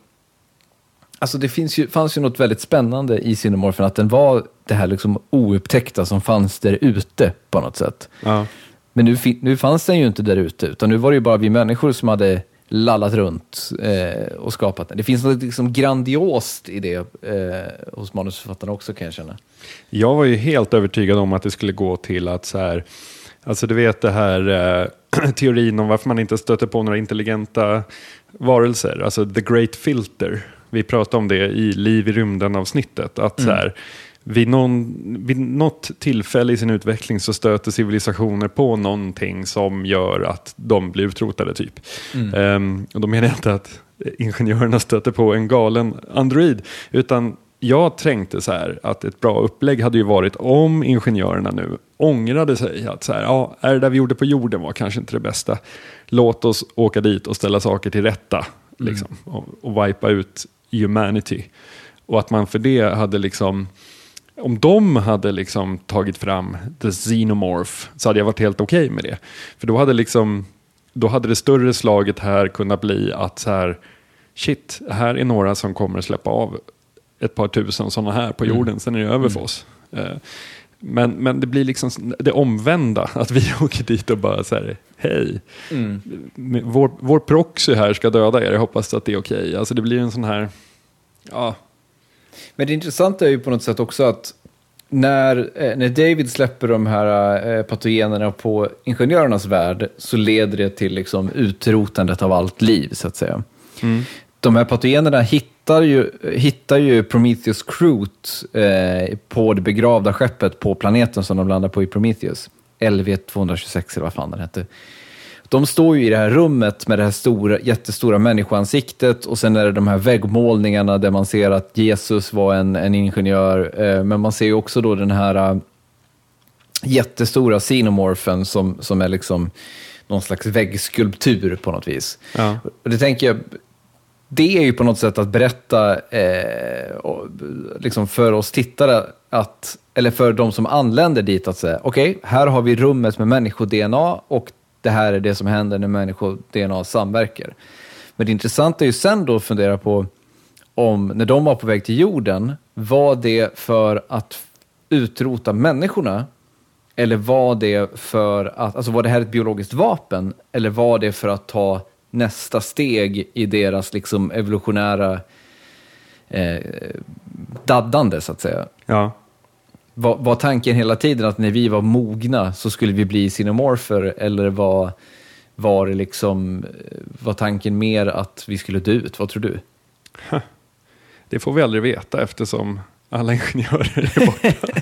alltså det finns ju, fanns ju något väldigt spännande i Xenomorphen, att den var det här liksom oupptäckta som fanns där ute på något sätt. Ja. Men nu, nu fanns den ju inte där ute, utan nu var det ju bara vi människor som hade lallat runt eh, och skapat den. Det finns något liksom grandiost i det eh, hos manusförfattarna också, kan jag känna. Jag var ju helt övertygad om att det skulle gå till att så här, alltså du vet det här eh, teorin om varför man inte stöter på några intelligenta varelser, alltså the great filter. Vi pratade om det i Liv i rymden-avsnittet, att mm. så här, vid, någon, vid något tillfälle i sin utveckling så stöter civilisationer på någonting som gör att de blir utrotade typ. Mm. Um, och då menar jag inte att ingenjörerna stöter på en galen android, utan jag tänkte så här att ett bra upplägg hade ju varit om ingenjörerna nu ångrade sig att så här, ja, är det där vi gjorde på jorden var kanske inte det bästa. Låt oss åka dit och ställa saker till rätta liksom, mm. och, och wipa ut humanity. Och att man för det hade liksom, om de hade liksom tagit fram the xenomorph, så hade jag varit helt okej okay med det. För då hade liksom, då hade det större slaget här kunnat bli att så här, shit, här är några som kommer att släppa av ett par tusen sådana här på jorden, mm. sen är det över mm. för oss. Men, men det blir liksom det omvända, att vi åker dit och bara så här, hej, mm. vår, vår proxy här ska döda er, jag hoppas att det är okej. Okay. Alltså det blir en sån här, ja. Men det intressanta är ju på något sätt också att när, när David släpper de här eh, patogenerna på ingenjörernas värld, så leder det till liksom utrotandet av allt liv, så att säga. Mm. De här patogenerna hittar ju, hittar ju Prometheus Crute eh, på det begravda skeppet på planeten som de landar på i Prometheus. L V tvåhundratjugosex eller vad fan den hette. De står ju i det här rummet med det här stora, jättestora människoansiktet, och sen är det de här väggmålningarna där man ser att Jesus var en, en ingenjör. Eh, men man ser ju också då den här uh, jättestora xenomorfen som, som är liksom någon slags väggskulptur på något vis. Ja. Och det tänker jag, det är ju på något sätt att berätta eh, och, liksom för oss tittare, att, eller för de som anländer dit, att säga okej, okay, här har vi rummet med människo-D N A, och det här är det som händer när människo-D N A samverkar. Men det intressanta är ju sen då att fundera på om, när de var på väg till jorden, var det för att utrota människorna, eller var det för att, alltså var det här ett biologiskt vapen, eller var det för att ta nästa steg i deras liksom evolutionära eh, daddande, så att säga. Ja. Var, var tanken hela tiden att när vi var mogna så skulle vi bli xenomorfer, eller var, var det liksom, var tanken mer att vi skulle dö ut? Vad tror du? Det får vi aldrig veta, eftersom alla ingenjörer är borta.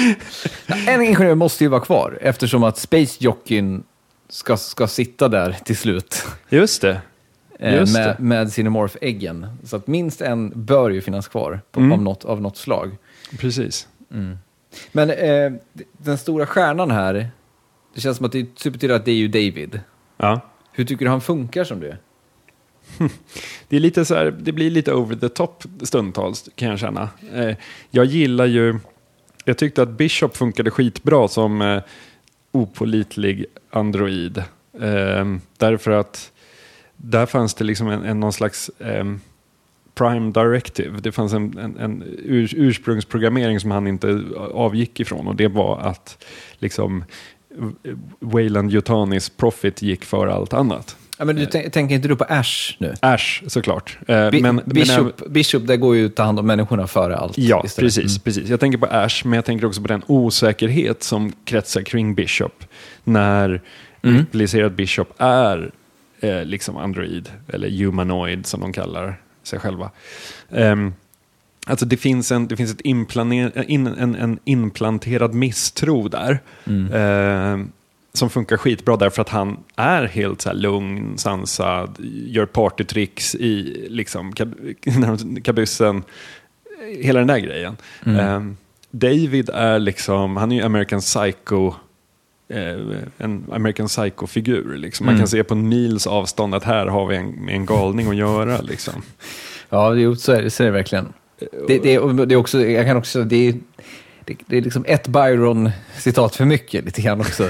En ingenjör måste ju vara kvar, eftersom att Space Jockin Ska, ska sitta där till slut. Just det. Just med, det. med xenomorph-äggen. Så att minst en bör ju finnas kvar på, mm. av, något, av något slag. Precis. Mm. Men eh, den stora stjärnan här, det känns som att det betyder att det är ju David. Ja. Hur tycker du han funkar som det? Det är lite så här, det blir lite over the top stundtals kan jag känna. Eh, jag gillar ju, jag tyckte att Bishop funkade skitbra som eh, opålitlig android. Eh, därför att där fanns det liksom en, en någon slags eh, prime directive. Det fanns en, en, en ur, ursprungsprogrammering som han inte avgick ifrån, och det var att liksom Weyland-Yutanis profit gick för allt annat. Ja, men du t- tänker inte du på Ash nu? Ash, såklart. Eh, Bi- men, Bishop, men, Bishop, där går ju att ta hand om människorna före allt. ja, istället. precis, Mm. precis. Jag tänker på Ash, men jag tänker också på den osäkerhet som kretsar kring Bishop. När Mm. Ripley Bishop är eh, liksom android, eller humanoid som de kallar sig själva. Um, alltså det finns en, det finns ett implaner, in, en, en inplanterad misstro där. Mm. Eh, som funkar skitbra därför att han är helt så här lugn, sansad, gör partytricks i liksom kab- kabyssen, hela den där grejen. Mm. Um, David är liksom, han är ju American Psycho, eh, en American Psycho-figur. Liksom. Man mm. kan se på Nils avstånd att här har vi en, med en galning att göra. Liksom. Ja, det är, så, är det, så är det verkligen. Det, det, det är också, jag kan också, det är, det, det är liksom ett Byron-citat för mycket lite grann också.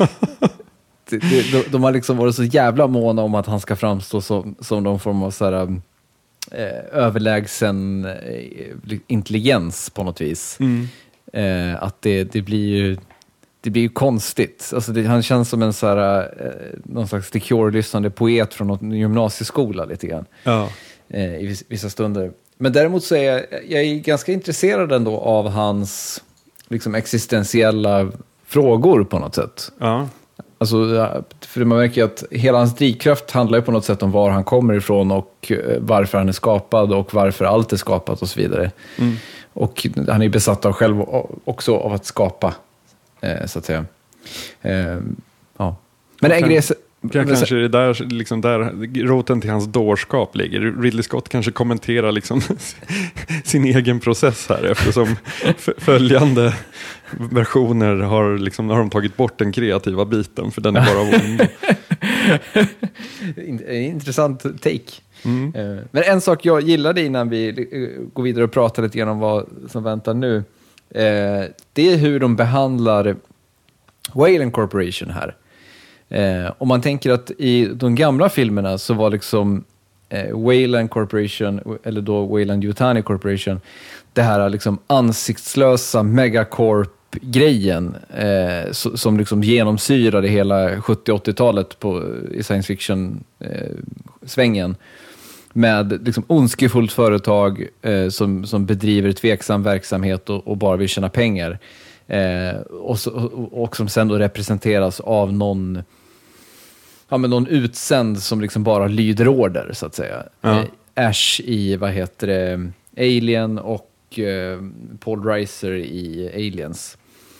det, det, de, de har liksom varit så jävla måna om att han ska framstå som, som någon form av så här, eh, överlägsen eh, intelligens på något vis. Mm. Eh, att det, det blir ju det blir ju konstigt. Alltså det, han känns som en så här, eh, någon slags The Cure-lyssnande poet från någon gymnasieskola lite grann. Ja. Eh, i vissa stunder. Men däremot så är jag, jag är ganska intresserad ändå av hans liksom existentiella frågor på något sätt. Ja. Alltså, för man märker att hela hans drivkraft handlar ju på något sätt om var han kommer ifrån och varför han är skapad och varför allt är skapat och så vidare. Mm. Och han är besatt av själv också av att skapa, eh, så att säga. Eh, ja. Men en grej... Kan, kanske det där, liksom där roten till hans dårskap ligger. Ridley Scott kanske kommenterar liksom sin egen process här, eftersom f- följande versioner har, liksom, har de tagit bort den kreativa biten, för den är bara ond. Intressant take. Mm. Men en sak jag gillade innan vi går vidare och pratar lite grann om vad som väntar nu, det är hur de behandlar Weyland Corporation här. Eh, om man tänker att i de gamla filmerna så var liksom eh, Weyland Corporation, eller då Weyland-Yutani Corporation, det här liksom ansiktslösa megacorp-grejen eh, so, som liksom genomsyrade hela sjuttio-åttiotalet på, i science fiction-svängen. Eh, med liksom ondskefullt företag eh, som, som bedriver tveksam verksamhet och, och bara vill tjäna pengar. Eh, och, så, och, och som sen då representeras av någon, ja, men någon utsänd som liksom bara lyder order, så att säga. Ja. Eh, Ash i, vad heter det, Alien och eh, Paul Reiser i Aliens.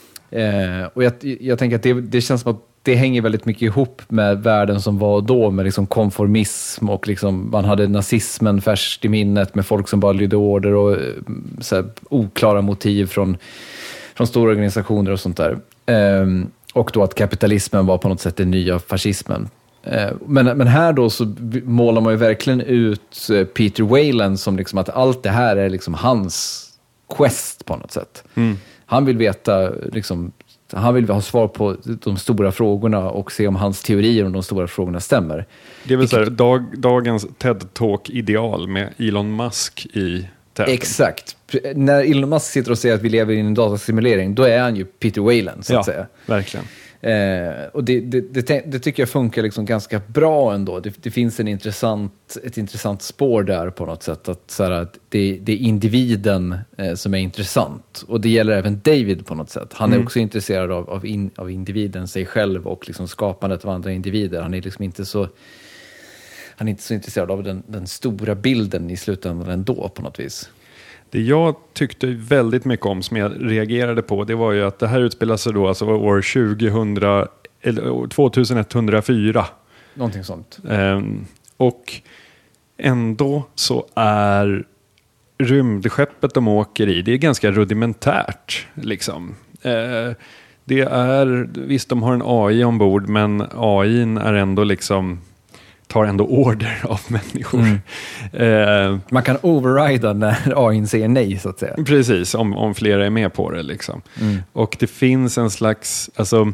Eh, och jag, jag tänker att det, det känns som att det hänger väldigt mycket ihop med världen som var då, med liksom konformism och liksom, man hade nazismen färskt i minnet med folk som bara lydde order och så här, oklara motiv från från stora organisationer och sånt där. Um, och då att kapitalismen var på något sätt den nya fascismen. Uh, men, men här då så målar man ju verkligen ut uh, Peter Weyland som liksom att allt det här är liksom hans quest på något sätt. Mm. Han vill veta, liksom, han vill ha svar på de stora frågorna och se om hans teorier om de stora frågorna stämmer. Det är väl så här, dag, dagens TED-talk-ideal med Elon Musk i täten. Exakt. När Elon Musk sitter och säger att vi lever i en datasimulering, då är han ju Peter Weyland, så att ja, säga. Verkligen. Eh, och det, det, det, det tycker jag funkar liksom ganska bra ändå. Det, det finns en intressant, ett intressant spår där på något sätt. Att, så här, att det, det är individen eh, som är intressant. Och det gäller även David på något sätt. Han är mm. också intresserad av, av, in, av individen, sig själv och liksom skapandet av andra individer. Han är liksom inte så... Han är inte så intresserad av den, den stora bilden i slutändan ändå på något vis. Det jag tyckte väldigt mycket om, som jag reagerade på, det var ju att det här utspelar sig då alltså år tjugohundra, eller tjugohundrafyra. Någonting sånt. Um, och ändå så är rymdskeppet de åker i, det är ganska rudimentärt liksom. Uh, det är, visst de har en A I ombord, men A I:n är ändå liksom... tar ändå order av människor. Mm. Eh, Man kan overrida när A I säger nej, så att säga. Precis, om, om flera är med på det. Liksom. Mm. Och det finns en slags... Alltså,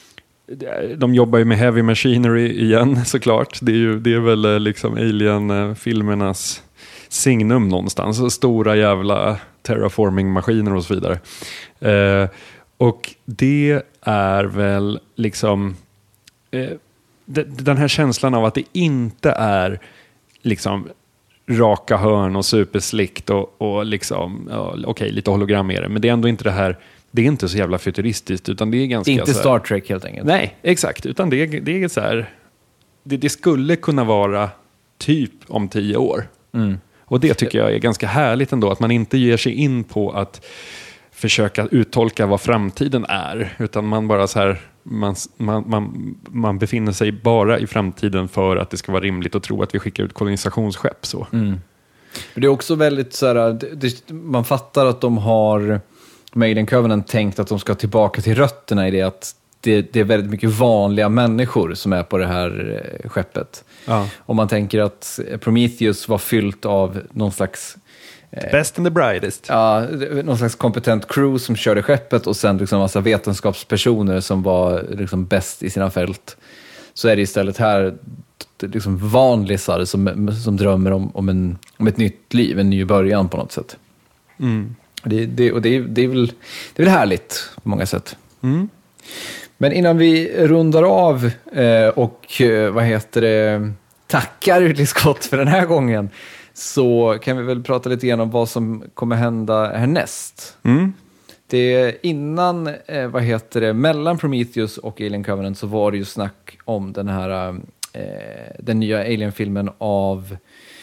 de jobbar ju med heavy machinery igen, såklart. Det är, ju, det är väl liksom Alien-filmernas signum någonstans. Så stora jävla terraforming-maskiner och så vidare. Eh, och det är väl liksom... Eh, den här känslan av att det inte är liksom raka hörn och superslickt och, och liksom, ja, okej, okay, lite hologram är det, men det är ändå inte det här, det är inte så jävla futuristiskt, utan det är ganska... Inte så här, Star Trek helt enkelt. Nej, exakt, utan det, det är så här, det, det skulle kunna vara typ om tio år. Mm. Och det tycker jag är ganska härligt ändå, att man inte ger sig in på att försöka uttolka vad framtiden är, utan man bara så här, man, man, man, man befinner sig bara i framtiden för att det ska vara rimligt att tro att vi skickar ut kolonisationsskepp. Så. Mm. Det är också väldigt så här, det, det, man fattar att de har Alien Covenant tänkt att de ska tillbaka till rötterna i det, att det, det är väldigt mycket vanliga människor som är på det här skeppet. Ja. Om man tänker att Prometheus var fyllt av någon slags The best and the brightest. Ja, någon slags kompetent crew som körde skeppet och sen liksom massa vetenskapspersoner som var liksom bäst i sina fält. Så är det istället här liksom vanlisar som, som drömmer om, om, en, om ett nytt liv, en ny början på något sätt. Mm. Det, det, och det, det, är väl, det är väl härligt på många sätt. Mm. Men innan vi rundar av eh, och eh, vad heter det, tackar Ridley Scott för den här gången, så kan vi väl prata lite grann om vad som kommer hända härnäst. Mm. Det innan, eh, vad heter det, mellan Prometheus och Alien Covenant så var det ju snack om den här eh, den nya Alien-filmen av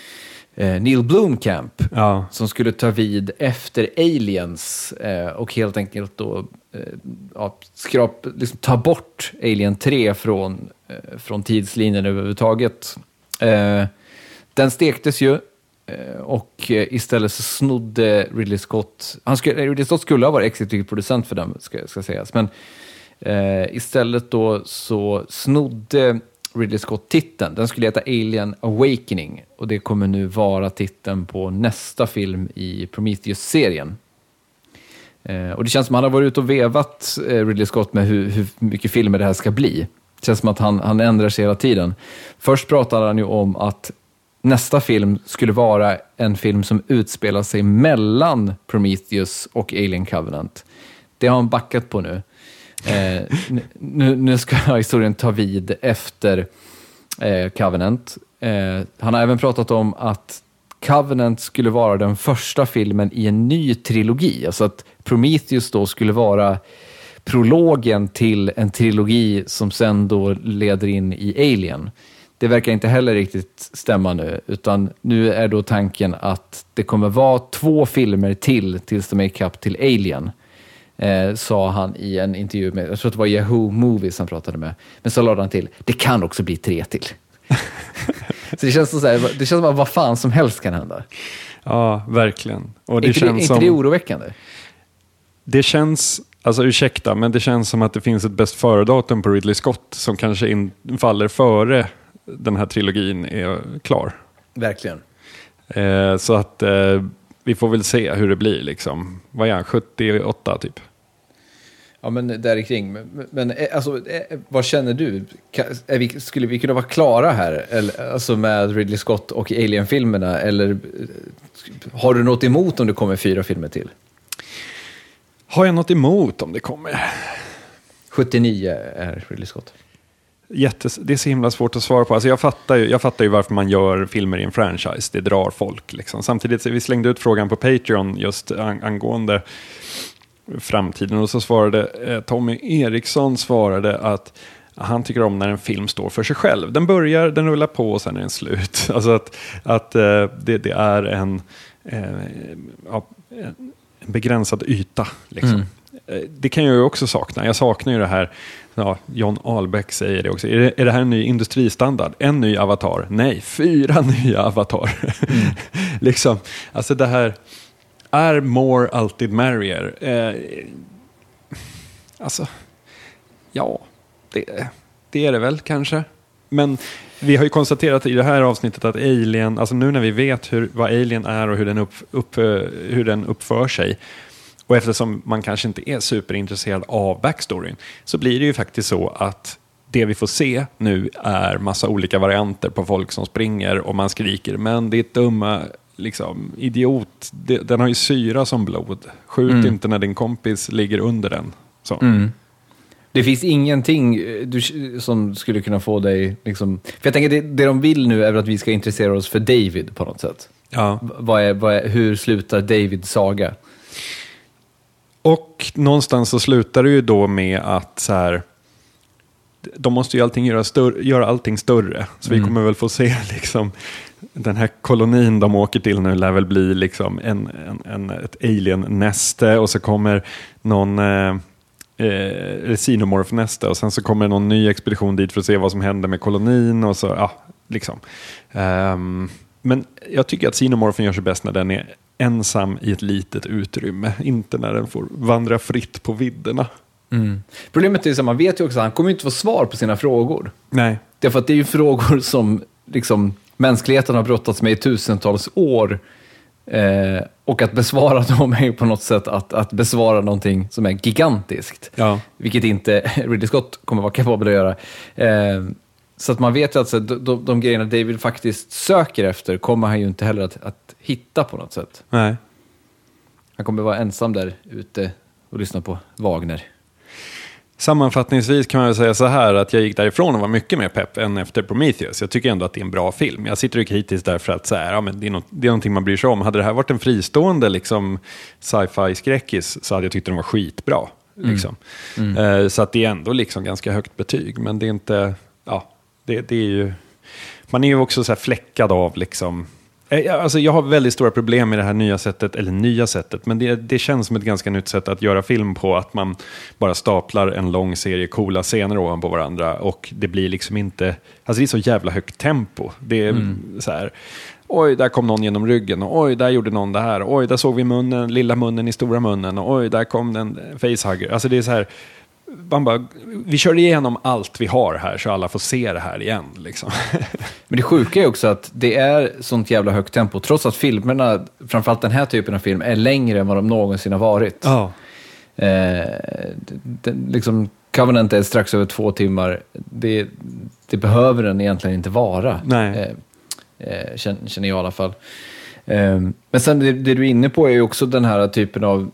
eh, Neil Blomkamp, ja, som skulle ta vid efter Aliens eh, och helt enkelt då eh, ja, skrap, liksom, ta bort Alien tre från, eh, från tidslinjen överhuvudtaget. Eh, den stektes ju. Och istället så snodde Ridley Scott, han skulle, Ridley Scott skulle ha varit exekutiv producent för den, ska, ska sägas, men eh, istället då så snodde Ridley Scott titeln. Den skulle heta Alien Awakening och det kommer nu vara titeln på nästa film i Prometheus-serien. Eh, och det känns som att han har varit ute och vevat eh, Ridley Scott med hur, hur mycket filmer det här ska bli. Det känns som att han, han ändrar sig hela tiden. Först pratade han ju om att nästa film skulle vara en film som utspelar sig mellan Prometheus och Alien Covenant. Det har han backat på nu. Eh, nu, nu ska historien ta vid efter eh, Covenant. Eh, han har även pratat om att Covenant skulle vara den första filmen i en ny trilogi. Alltså att Prometheus då skulle vara prologen till en trilogi som sen då leder in i Alien. Det verkar inte heller riktigt stämma nu, utan nu är då tanken att det kommer vara två filmer till tills de är ikapp till Alien, eh, sa han i en intervju med, jag tror att det var Yahoo Movies han pratade med, men så lade han till, det kan också bli tre till. Så det känns så här, det känns som att vad fan som helst kan hända. Ja, verkligen. Och det inte känns det, som... inte det oroväckande? Det känns, alltså ursäkta, men det känns som att det finns ett bäst före-datum på Ridley Scott som kanske in, faller före den här trilogin är klar. Verkligen. Eh, så att eh, vi får väl se hur det blir liksom. Vad är han? sjuttioåtta typ? Ja, men där kring. Men, men alltså, vad känner du? Är vi, skulle vi kunna vara klara här? Eller, alltså med Ridley Scott och Alien-filmerna? Eller har du något emot om det kommer fyra filmer till? Har jag något emot om det kommer? sjuttionio är Ridley Scott. Jättes, det är så himla svårt att svara på. Alltså jag, fattar ju, jag fattar ju varför man gör filmer i en franchise. Det drar folk. Liksom. Samtidigt så vi slängde ut frågan på Patreon just ang- angående framtiden. Och så svarade eh, Tommy Eriksson svarade att han tycker om när en film står för sig själv. Den börjar, den rullar på och sen är den slut. Alltså att, att eh, det, det är en, eh, ja, en begränsad yta. Liksom. Mm. Det kan jag ju också sakna. Jag saknar ju det här. Ja, John Ahlbeck säger det också. Är det, är det här en ny industristandard? En ny avatar? Nej, fyra nya avatar. Mm. liksom, alltså det här är more alltid merrier. Eh, alltså, ja, det, det är det väl kanske. Men vi har ju konstaterat i det här avsnittet att Alien, alltså nu när vi vet hur, vad Alien är och hur den, upp, upp, hur den uppför sig, och eftersom man kanske inte är superintresserad av backstoryn, så blir det ju faktiskt så att det vi får se nu är massa olika varianter på folk som springer och man skriker, men det är dumma liksom, idiot, det, den har ju syra som blod. Skjut mm. inte när din kompis ligger under den. Så. Mm. Det finns ingenting du, som skulle kunna få dig liksom, för jag tänker det, det de vill nu är att vi ska intressera oss för David på något sätt. Ja. Vad är, vad är, hur slutar Davids saga? Och någonstans så slutar det ju då med att så här, de måste ju allting göra, större, göra allting större. Så mm. vi kommer väl få se liksom, den här kolonin de åker till nu lär väl bli liksom en, en, en, ett alien-näste, och så kommer någon eh, eh, xenomorph-näste, och sen så kommer någon ny expedition dit för att se vad som händer med kolonin, och så, ja, liksom. Um, men jag tycker att xenomorphen gör sig bäst när den är ensam i ett litet utrymme, inte när den får vandra fritt på vidderna. Mm. Problemet är att man vet ju också att han kommer inte få svar på sina frågor. Nej. Därför att det är ju frågor som liksom, mänskligheten har brottats med i tusentals år. Eh, och att besvara dem är ju på något sätt att, att besvara någonting som är gigantiskt. Ja. Vilket inte Ridley Scott kommer vara kapabel att göra. Eh, så att man vet ju att alltså, de, de, de grejerna David faktiskt söker efter kommer han ju inte heller att, att hitta på något sätt. Nej. Han kommer vara ensam där ute och lyssna på Wagner. Sammanfattningsvis kan man väl säga så här, att jag gick därifrån och var mycket mer pepp än efter Prometheus. Jag tycker ändå att det är en bra film. Jag sitter ju kritiskt därför att så här, ja, men det, är något, det är någonting man bryr sig om. Hade det här varit en fristående liksom, sci-fi skräckis så hade jag tyckt den var skitbra. Liksom. Mm. Mm. Uh, så att det är ändå liksom ganska högt betyg. Men det är inte, ja, det, det är ju, man är ju också så här fläckad av liksom. Alltså jag har väldigt stora problem med det här nya sättet, eller nya sättet, men det, det känns som ett ganska nytt sätt att göra film på, att man bara staplar en lång serie coola scener ovanpå varandra, och det blir liksom inte, alltså det är så jävla högt tempo. Det är mm. så här, oj, där kom någon genom ryggen, och oj, där gjorde någon det här, oj, där såg vi munnen, lilla munnen i stora munnen, och oj, där kom den facehugger. Alltså det är så här, man bara, vi kör igenom allt vi har här så alla får se det här igen liksom. Men det sjuka är också att det är sånt jävla högt tempo, trots att filmerna, framförallt den här typen av film, är längre än vad de någonsin har varit. Ja. Eh, det, liksom, Covenant är strax över två timmar. Det, det behöver den egentligen inte vara. Nej. Eh, eh, känner, känner jag i alla fall. Eh, men sen det, det du är inne på är ju också den här typen av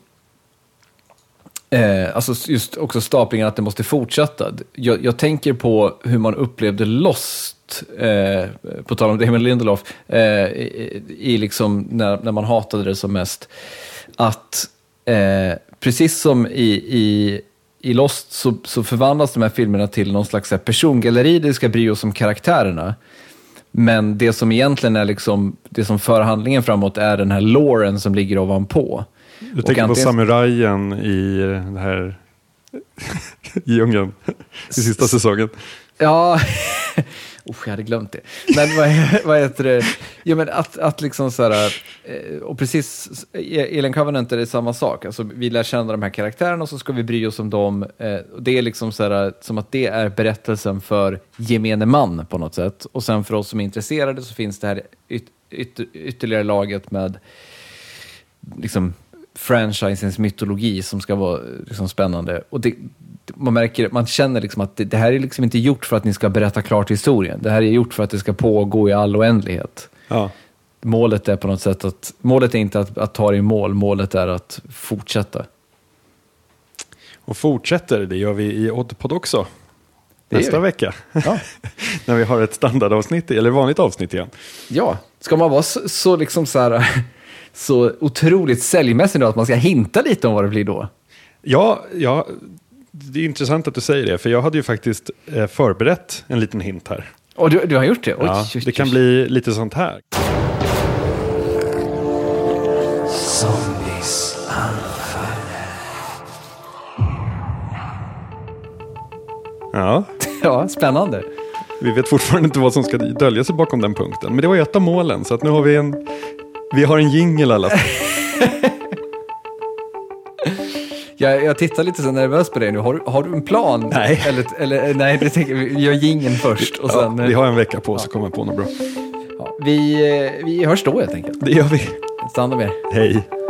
Eh, alltså just också staplingen, att det måste fortsätta. Jag, jag tänker på hur man upplevde Lost, eh, på tal om Damon Lindelof, eh, i, i liksom när, när man hatade det som mest. Att eh, precis som i, i, i Lost så, så förvandlas de här filmerna till någon slags persongalleri där vi ska bry oss om karaktärerna. Men det som egentligen är liksom, det som för handlingen framåt är den här loren som ligger ovanpå. Du tänker antingen på samurajen i det här djungeln i sista säsongen. Ja, oh, jag hade glömt det. Men vad, vad heter det? Ja, men att, att liksom så här, och precis, Alien Covenant är det samma sak. Alltså, vi lär känna de här karaktärerna och så ska vi bry oss om dem. Det är liksom så här, som att det är berättelsen för gemene man på något sätt. Och sen för oss som är intresserade så finns det här yt, yt, ytterligare laget med liksom franchisens mytologi som ska vara liksom spännande. Och det, man märker, man känner liksom att det, det här är liksom inte gjort för att ni ska berätta klart historien. Det här är gjort för att det ska pågå i all oändlighet. Ja. Målet är på något sätt att, målet är inte att, att ta det i mål, målet är att fortsätta. Och fortsätter, det gör vi i Oddpod också. Det nästa vecka. Ja. När vi har ett standardavsnitt, eller vanligt avsnitt igen. Ja, ska man vara så, så liksom så här så otroligt säljmässigt då, att man ska hinta lite om vad det blir då? Ja, ja, det är intressant att du säger det, för jag hade ju faktiskt eh, förberett en liten hint här. Och du, du har gjort det? Oj, ja, oj, det kan bli lite sånt här. Zombies anfaller. Ja. Ja, spännande. Vi vet fortfarande inte vad som ska dölja sig bakom den punkten, men det var ju ett av målen, så att nu har vi en Vi har en jingle i alla fall. Jag, jag tittar lite så nervös på dig nu. Har, har du en plan? Nej. Eller, eller nej, det tänker vi. Gör jingeln först. Och sen, Ja, vi har en vecka på oss att komma på något bra. ja, vi, vi hörs då helt enkelt. Det gör vi. Ta hand om er. Hej.